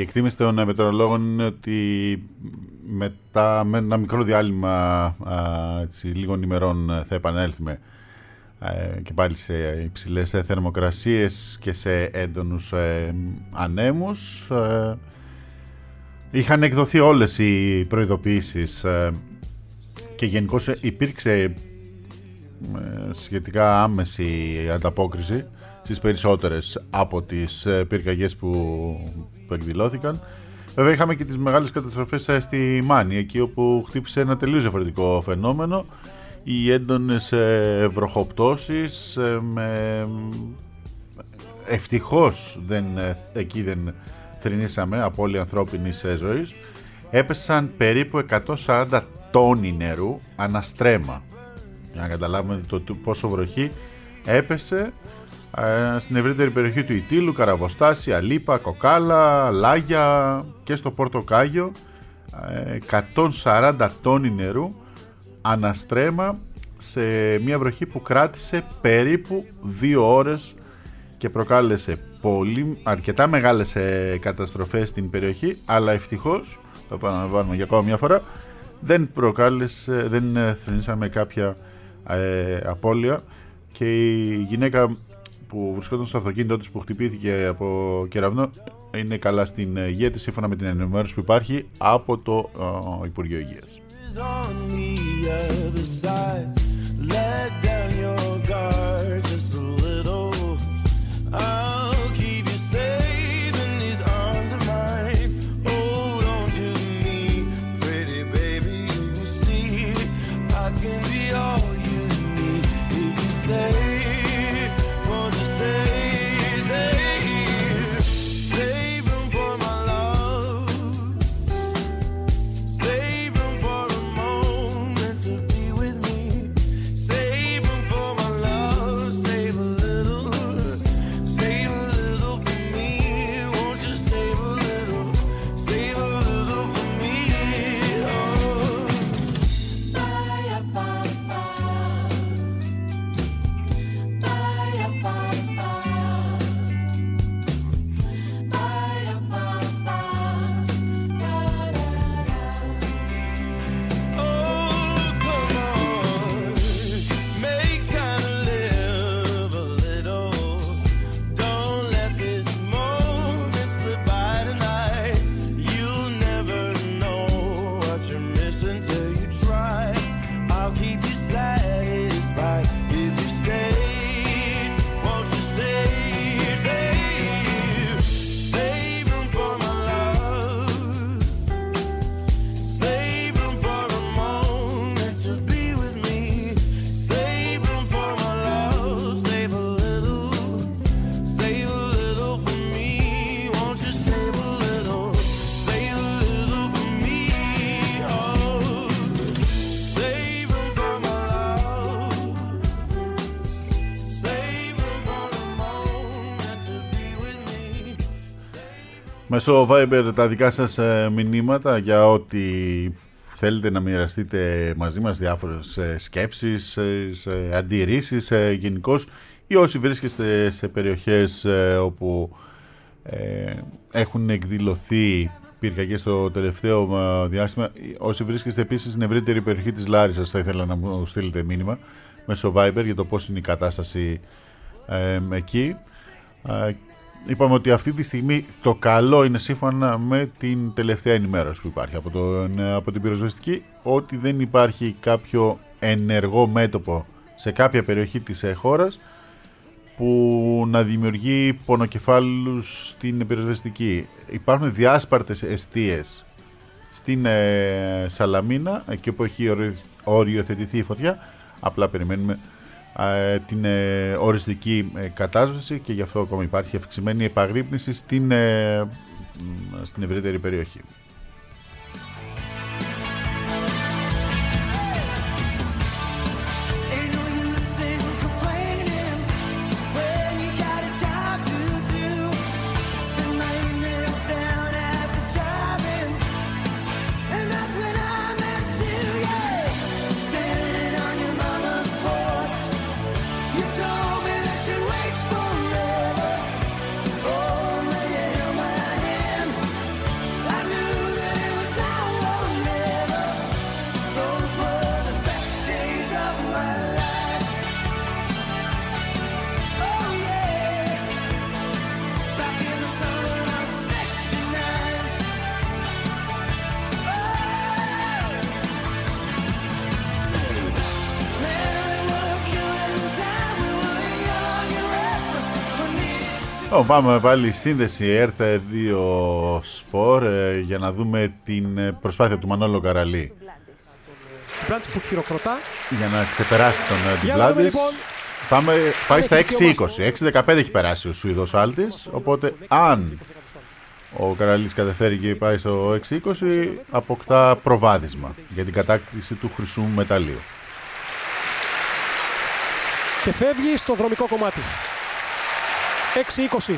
εκτίμηση των μετεωρολόγων είναι ότι μετά με ένα μικρό διάλειμμα α, έτσι, λίγων ημερών θα επανέλθουμε ε, και πάλι σε υψηλές θερμοκρασίες και σε έντονους ε, ανέμους. Ε, είχαν εκδοθεί όλες οι προειδοποιήσεις ε, και γενικώς υπήρξε ε, σχετικά άμεση ανταπόκριση στις περισσότερες από τις πυρκαγιές που, που εκδηλώθηκαν. Βέβαια είχαμε και τις μεγάλες καταστροφές στη Μάνη, εκεί όπου χτύπησε ένα τελείως διαφορετικό φαινόμενο, οι έντονες βροχοπτώσεις, με... ευτυχώς δεν, εκεί δεν θρηνήσαμε απώλεια ανθρώπινης ζωής. Έπεσαν περίπου εκατόν σαράντα τόνοι νερού αναστρέμα, για να καταλάβουμε το πόσο βροχή έπεσε στην ευρύτερη περιοχή του Ιτήλου, Καραβοστάσια, Λίπα, Κοκάλα, Λάγια και στο Πόρτο Κάγιο. εκατόν σαράντα τόνοι νερού αναστρέμα σε μια βροχή που κράτησε περίπου δύο ώρες και προκάλεσε πολύ, αρκετά μεγάλες καταστροφές στην περιοχή, αλλά ευτυχώς, το επαναλαμβάνουμε για ακόμα μια φορά, δεν προκάλεσε, δεν θρηνήσαμε κάποια ε, απώλεια, και η γυναίκα που βρισκόταν στο αυτοκίνητό της που χτυπήθηκε από κεραυνό είναι καλά στην υγεία της, σύμφωνα με την ενημέρωση που υπάρχει από το uh, Υπουργείο Υγείας. Μέσω Viber τα δικά σας μηνύματα για ό,τι θέλετε να μοιραστείτε μαζί μας, διάφορες σκέψεις, αντιρρήσεις γενικώς, ή όσοι βρίσκεστε σε περιοχές όπου ε, έχουν εκδηλωθεί πυρκαγιές στο τελευταίο διάστημα, όσοι βρίσκεστε επίσης στην ευρύτερη περιοχή της Λάρισσας, θα ήθελα να μου στείλετε μήνυμα μέσω Viber για το πώς είναι η κατάσταση ε, εκεί. Ε, Είπαμε ότι αυτή τη στιγμή το καλό είναι, σύμφωνα με την τελευταία ενημέρωση που υπάρχει από, το, από την πυροσβεστική, ότι δεν υπάρχει κάποιο ενεργό μέτωπο σε κάποια περιοχή της χώρας που να δημιουργεί πονοκεφάλους στην πυροσβεστική. Υπάρχουν διάσπαρτες εστίες στην ε, Σαλαμίνα, εκεί που έχει οριοθετηθεί η φωτιά. Απλά περιμένουμε ε, την ε, οριστική ε, κατάσβεση, και γι' αυτό ακόμα υπάρχει αυξημένη επαγρύπνηση στην, ε, στην ευρύτερη περιοχή. Λοιπόν, πάμε πάλι σύνδεση ΕΡΤ δύο Σπορ ε, για να δούμε την προσπάθεια του Μανώλου Καραλή. Ντουμπλάντης που χειροκροτά. Για να ξεπεράσει τον Ντουμπλάντης. Λοιπόν. Πάμε, πάει στα έξι είκοσι. έξι δεκαπέντε έχει περάσει ο Σουηδός Άλτης. Οπότε αν ο Καραλής καταφέρει και πάει στο έξι είκοσι, αποκτά προβάδισμα για την κατάκτηση του χρυσού μεταλλίου. Και φεύγει στο δρομικό κομμάτι. έξι είκοσι.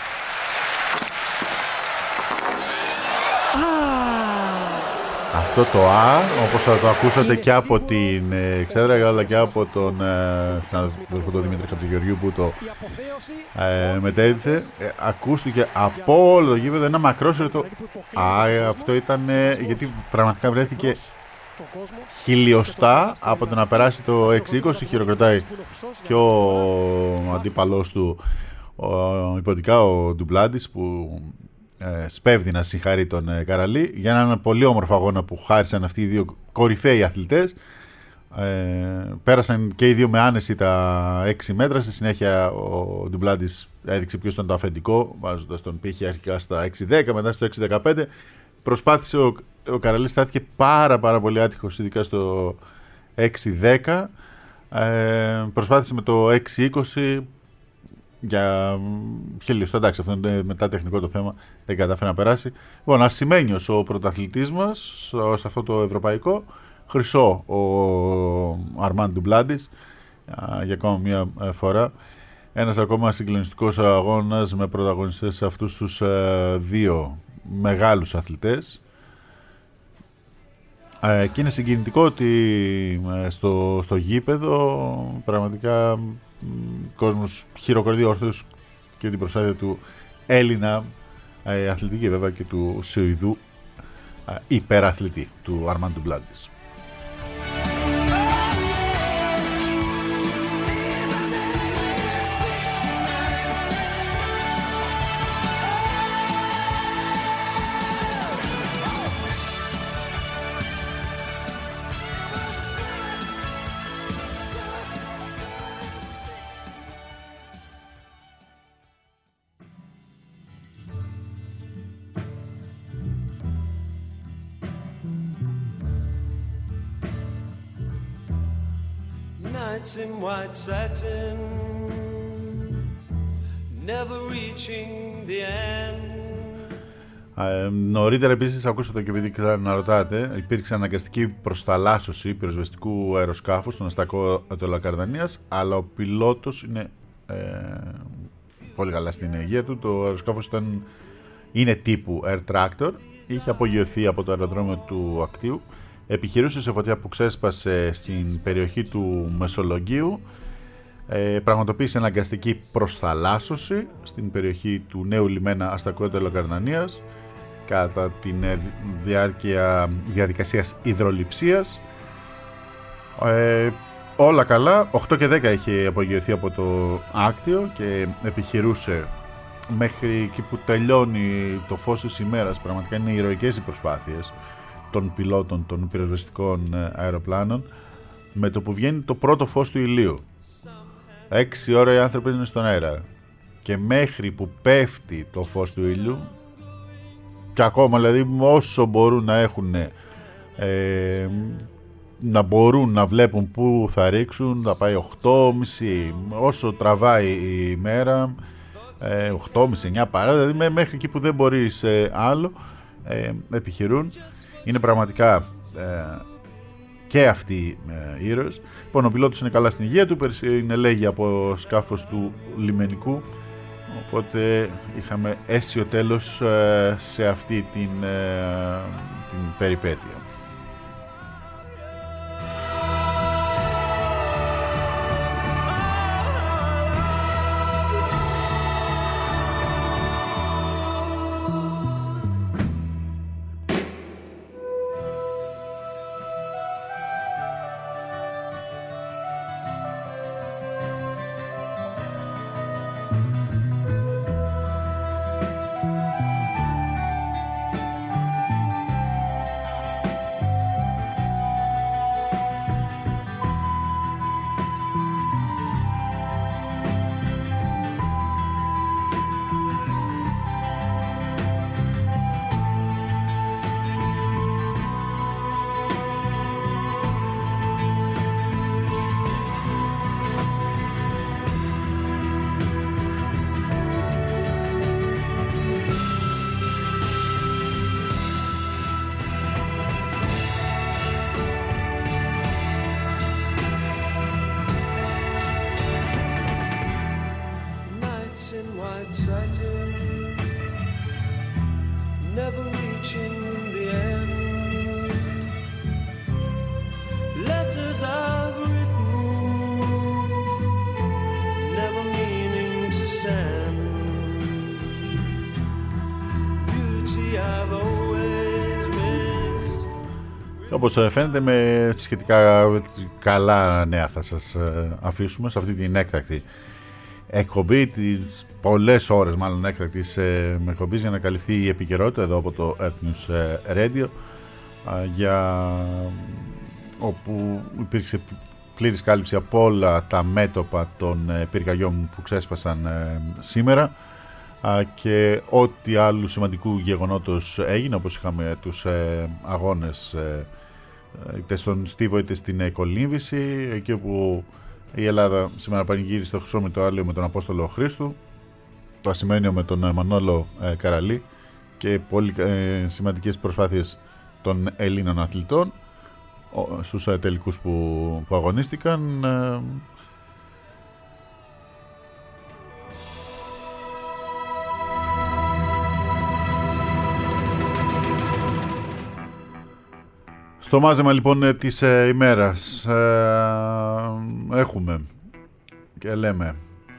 Αυτό το Α, όπως θα το ακούσατε και από την εξέδρα, αλλά και από τον ε, συνάδελφο τον Δημήτρη Χατζηγεωργίου που το ε, μετέδιθε, ε, ακούστηκε από όλο το γήπεδο ένα μακρόσυρτο Α. Αυτό ήταν ε, γιατί πραγματικά βρέθηκε χιλιοστά από το να περάσει το έξι είκοσι. Χειροκροτάει και ο αντίπαλός του ο, υποτικά ο Ντουμπλάντης που ε, σπέβδει να συγχαρεί τον ε, Καραλή για έναν πολύ όμορφο αγώνα που χάρισαν αυτοί οι δύο κορυφαίοι αθλητές. Ε, πέρασαν και οι δύο με άνεση τα έξι μέτρα. Στη συνέχεια ο Ντουμπλάντης έδειξε ποιος ήταν το αφεντικό, βάζοντας τον πύχη αρχικά στα έξι δέκα, μετά στο έξι δεκαπέντε. Προσπάθησε ο, ο Καραλής, στάθηκε πάρα πάρα πολύ άτυχος, ειδικά στο έξι δέκα. Ε, προσπάθησε με το έξι είκοσι για χιλιοστά, εντάξει, αυτό είναι μετά τεχνικό το θέμα, δεν κατάφερε να περάσει. Λοιπόν, ασημένιος ο πρωταθλητής μας σε αυτό το ευρωπαϊκό, χρυσό ο Αρμάν Ντουμπλάντης για ακόμα μια φορά. Ένας ακόμα συγκλονιστικός αγώνας με πρωταγωνιστές αυτούς τους δύο μεγάλους αθλητές. Ε, και είναι συγκινητικό ότι ε, στο, στο γήπεδο πραγματικά ο κόσμος χειροκροτεί όρθιος και την προσπάθεια του Έλληνα ε, αθλητική βέβαια και του Σουηδού ε, υπεραθλητή του Αρμάν Ντουμπλάντης. In white satin, never reaching the end. Ε, νωρίτερα επίσης ακούσατε και επειδή ξέρετε να ρωτάτε, υπήρξε αναγκαστική προσταλάσσωση πυροσβεστικού αεροσκάφους στον αστακό Ατολακαρδανίας, αλλά ο πιλότος είναι ε, πολύ καλά στην υγεία του. Το αεροσκάφος ήταν, είναι τύπου Air Tractor, είχε απογειωθεί από το αεροδρόμιο του Ακτίου. Επιχειρούσε σε φωτιά που ξέσπασε στην περιοχή του Μεσολογγίου. Ε, πραγματοποίησε αναγκαστική προσταλάσσωση στην περιοχή του νέου λιμένα Αστακού Ατολακαρδανίας κατά τη διάρκεια διαδικασίας υδρολειψίας. Ε, όλα καλά. οκτώ και δέκα είχε απογειωθεί από το Άκτιο και επιχειρούσε μέχρι εκεί που τελειώνει το φως της ημέρας. Πραγματικά είναι ηρωικές οι προσπάθειες των πιλότων των πυροσβεστικών αεροπλάνων με το που βγαίνει το πρώτο φως του ηλίου. Έξι ώρα οι άνθρωποι είναι στον αέρα και μέχρι που πέφτει το φως του ήλιου και ακόμα δηλαδή όσο μπορούν να έχουν ε, να μπορούν να βλέπουν που θα ρίξουν, θα πάει οκτώ και μισή όσο τραβάει η μέρα, ε, οκτώ και μισή εννιά παρά, δηλαδή μέχρι εκεί που δεν μπορείς ε, άλλο ε, επιχειρούν. Είναι πραγματικά ε, και αυτοί ε, ήρωες. Λοιπόν, ο πιλότος είναι καλά στην υγεία του, είναι λέγει από σκάφος του λιμενικού, οπότε είχαμε αίσιο τέλος ε, σε αυτή την, ε, την περιπέτεια. Όπως φαίνεται, με σχετικά καλά νέα θα σας αφήσουμε σε αυτή την έκτακτη εκπομπή, τις πολλές ώρες μάλλον έκτακτης εκπομπής για να καλυφθεί η επικαιρότητα εδώ από το Earth News Radio, για όπου υπήρξε πλήρης κάλυψη από όλα τα μέτωπα των πυρκαγιών που ξέσπασαν σήμερα και ό,τι άλλου σημαντικού γεγονότος έγινε, όπως είχαμε τους αγώνες είτε στον Στίβο είτε στην κολύμβηση, εκεί όπου η Ελλάδα σήμερα πανηγύρισε στο Χρυσό Μητροάλαιο με τον Απόστολο Χρήστου, το Ασημένιο με τον Μανώλο Καραλή και πολύ σημαντικές προσπάθειες των Ελλήνων αθλητών στους τελικούς που, που αγωνίστηκαν. Στο μάζεμα λοιπόν της ε, ημέρας ε, έχουμε και λέμε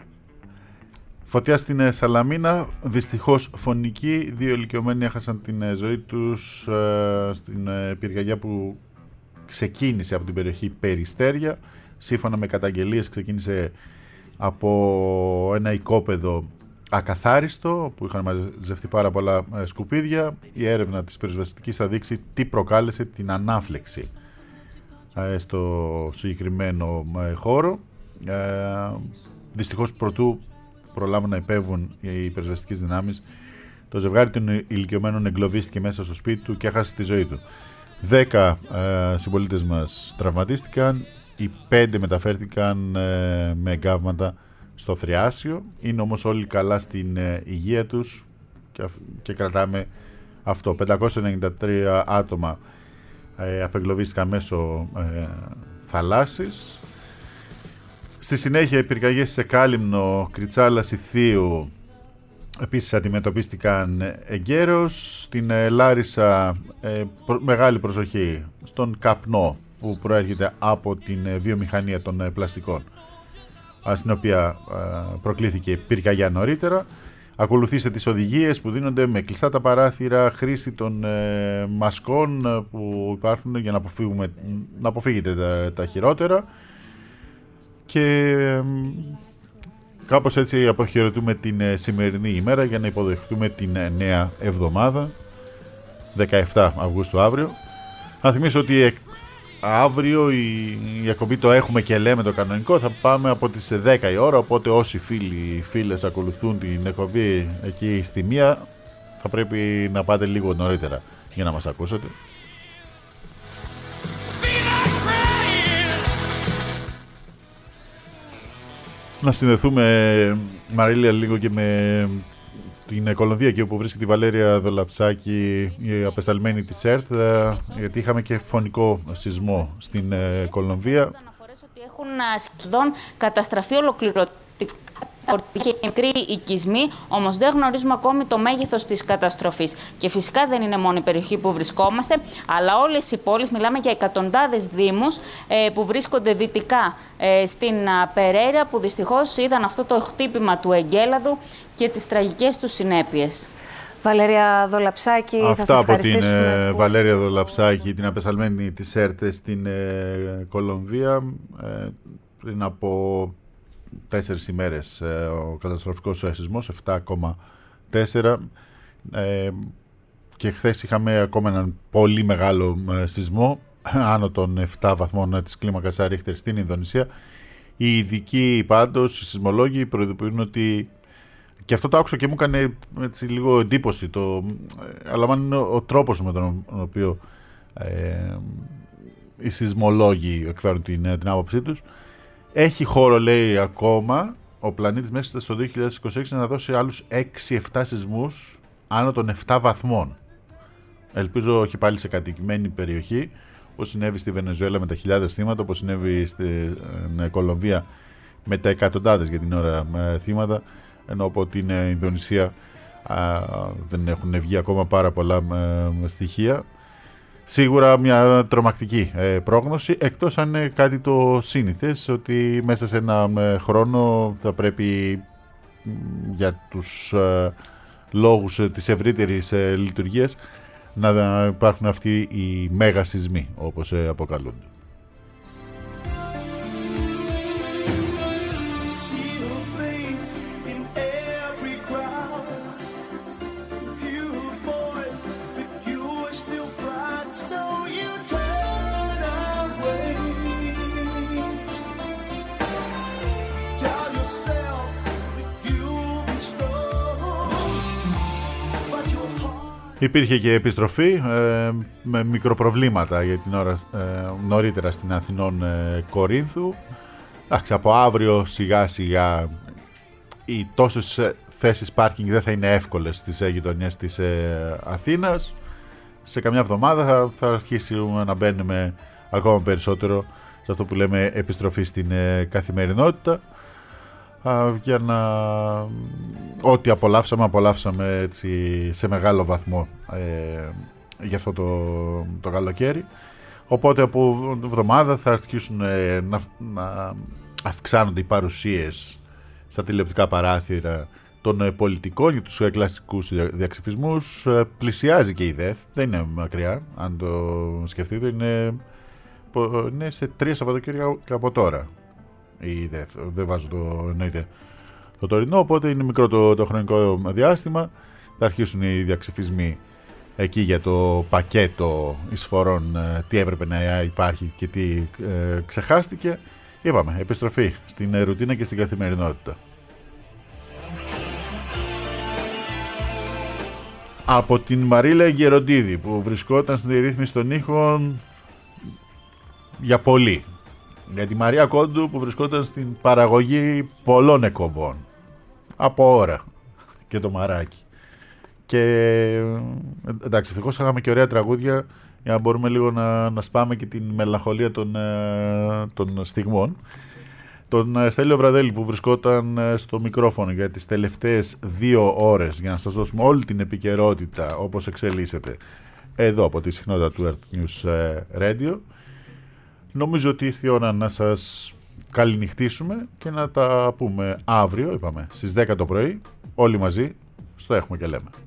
φωτιά στην ε, Σαλαμίνα, δυστυχώς φωνική, δύο ηλικιωμένοι έχασαν την ε, ζωή τους ε, στην ε, πυρκαγιά που ξεκίνησε από την περιοχή Περιστέρια. Σύμφωνα με καταγγελίες ξεκίνησε από ένα οικόπεδο ακαθάριστο που είχαν μαζευτεί πάρα πολλά σκουπίδια. Η έρευνα της πυροσβεστικής θα δείξει τι προκάλεσε την ανάφλεξη στο συγκεκριμένο χώρο. Δυστυχώς προτού προλάβουν να επέβουν οι πυροσβεστικές δυνάμεις, το ζευγάρι των ηλικιωμένων εγκλωβίστηκε μέσα στο σπίτι του και έχασε τη ζωή του. Δέκα συμπολίτες μας τραυματίστηκαν, οι πέντε μεταφέρθηκαν με εγκάβματα στο Θριάσιο. Είναι όμως όλοι καλά στην ε, υγεία τους και, και κρατάμε αυτό. πεντακόσια ενενήντα τρία άτομα ε, απεγκλωβίστηκαν μέσω ε, θαλάσσης. Στη συνέχεια οι πυρκαγιές σε Κάλυμνο, Κριτσάλα, Ιθίου επίσης αντιμετωπίστηκαν εγκαίρως. Στην ε, Λάρισα ε, προ, μεγάλη προσοχή στον καπνό που προέρχεται από την ε, βιομηχανία των ε, πλαστικών, στην οποία προκλήθηκε πυρκαγιά νωρίτερα. Ακολουθήστε τις οδηγίες που δίνονται με κλειστά τα παράθυρα, χρήση των ε, μασκών που υπάρχουν για να, αποφύγουμε, να αποφύγετε τα, τα χειρότερα. Και ε, κάπως έτσι αποχαιρετούμε την ε, σημερινή ημέρα για να υποδεχτούμε την ε, νέα εβδομάδα, δεκαεφτά Αυγούστου αύριο. Να θυμίσω ότι αύριο η, η εκπομπή το έχουμε και λέμε το κανονικό, θα πάμε από τις δέκα η ώρα, οπότε όσοι φίλοι φίλες ακολουθούν την εκπομπή εκεί στη μία θα πρέπει να πάτε λίγο νωρίτερα για να μας ακούσετε. Να συνδεθούμε, Μαρίλια, λίγο και με την Κολομβία, εκεί όπου βρίσκεται η Βαλέρια Δολαψάκη, η απεσταλμένη της ΕΡΤ, γιατί είχαμε και φωνικό σεισμό στην Κολομβία. Αναφορές ότι έχουν σχεδόν καταστραφεί ολοκληρωτικά και μικροί οικισμοί, όμως δεν γνωρίζουμε ακόμη το μέγεθος της καταστροφής. Και φυσικά δεν είναι μόνο η περιοχή που βρισκόμαστε, αλλά όλες οι πόλεις, μιλάμε για εκατοντάδες δήμους ε, που βρίσκονται δυτικά ε, στην Περέρα, που δυστυχώς είδαν αυτό το χτύπημα του εγκέλαδου και τις τραγικές του συνέπειες. Βαλέρια Δολαψάκη, αυτά θα σε ευχαριστήσουμε. Από την ε, που... Βαλέρια Δολαψάκη, την απεσταλμένη της ΕΡΤ στην ε, Κολομβία. Ε, πριν από τέσσερις ημέρες ε, ο καταστροφικός σεισμός, επτά κόμμα τέσσερα, ε, και χθες είχαμε ακόμα έναν πολύ μεγάλο ε, σεισμό, άνω των επτά βαθμών της κλίμακας Ρίχτερ στην Ινδονησία. Οι ειδικοί πάντως, οι σεισμολόγοι προειδοποιούν ότι, και αυτό το άκουσα και μου έκανε έτσι λίγο εντύπωση, το, ε, αλλά μάλλον είναι ο τρόπος με τον οποίο ε, οι σεισμολόγοι εκφέρουν την, την άποψή τους. Έχει χώρο, λέει, ακόμα ο πλανήτης μέσα στο δύο χιλιάδες είκοσι έξι να δώσει άλλους έξι εφτά σεισμούς άνω των επτά βαθμών. Ελπίζω όχι πάλι σε κατοικημένη περιοχή, όπως συνέβη στη Βενεζουέλα με τα χιλιάδες θύματα, όπως συνέβη στην Κολομβία με τα εκατοντάδες για την ώρα θύματα, ενώ από την Ινδονησία α, δεν έχουν βγει ακόμα πάρα πολλά α, στοιχεία. Σίγουρα μια τρομακτική ε, πρόγνωση, εκτός αν είναι κάτι το σύνηθες, ότι μέσα σε ένα ε, χρόνο θα πρέπει για τους ε, λόγους ε, της ευρύτερης ε, λειτουργίας να υπάρχουν αυτοί οι μέγα σεισμοί, όπως αποκαλούνται. Υπήρχε και επιστροφή ε, με μικροπροβλήματα για την ώρα ε, νωρίτερα στην Αθηνών ε, Κορίνθου. Άξι, από αύριο σιγά σιγά οι τόσες θέσεις πάρκινγκ δεν θα είναι εύκολες στις γειτονιές της ε, Αθήνας. Σε καμιά εβδομάδα θα, θα αρχίσουμε να μπαίνουμε ακόμα περισσότερο σε αυτό που λέμε επιστροφή στην ε, καθημερινότητα. Για να ό,τι απολαύσαμε, απολαύσαμε έτσι σε μεγάλο βαθμό ε, για αυτό το, το καλοκαίρι. Οπότε από εβδομάδα θα αρχίσουν ε, να, να αυξάνονται οι παρουσίες στα τηλεοπτικά παράθυρα των ε, πολιτικών για τους ε, κλασικούς διαξυφισμούς. Ε, πλησιάζει και η ΔΕΘ, δεν είναι μακριά, αν το σκεφτείτε, είναι, είναι σε τρία Σαββατοκύριακα από τώρα. Ή δεν, δεν βάζω το, εννοείται, το τωρινό, οπότε είναι μικρό το, το χρονικό διάστημα. Θα αρχίσουν οι διαξυφισμοί εκεί για το πακέτο εισφορών, τι έπρεπε να υπάρχει και τι ε, ξεχάστηκε. Είπαμε, επιστροφή στην ρουτίνα και στην καθημερινότητα. Από την Μαρίλα Γεροντίδη, που βρισκόταν στην ρύθμιση των ήχων για πολύ. Για τη Μαρία Κόντου, που βρισκόταν στην παραγωγή πολλών εκπομπών από ώρα και το μαράκι. Και εντάξει, ευτυχώς είχαμε και ωραία τραγούδια για να μπορούμε λίγο να, να σπάμε και την μελαγχολία των, των στιγμών. Τον Στέλιο Βραδέλη, που βρισκόταν στο μικρόφωνο για τις τελευταίες δύο ώρες για να σας δώσουμε όλη την επικαιρότητα όπως εξελίσσεται εδώ από τη συχνότητα του Earth News Radio. Νομίζω ότι ήρθε η ώρα να σας καληνυχτήσουμε και να τα πούμε αύριο, είπαμε, στις δέκα το πρωί, όλοι μαζί, στο Έχουμε και Λέμε.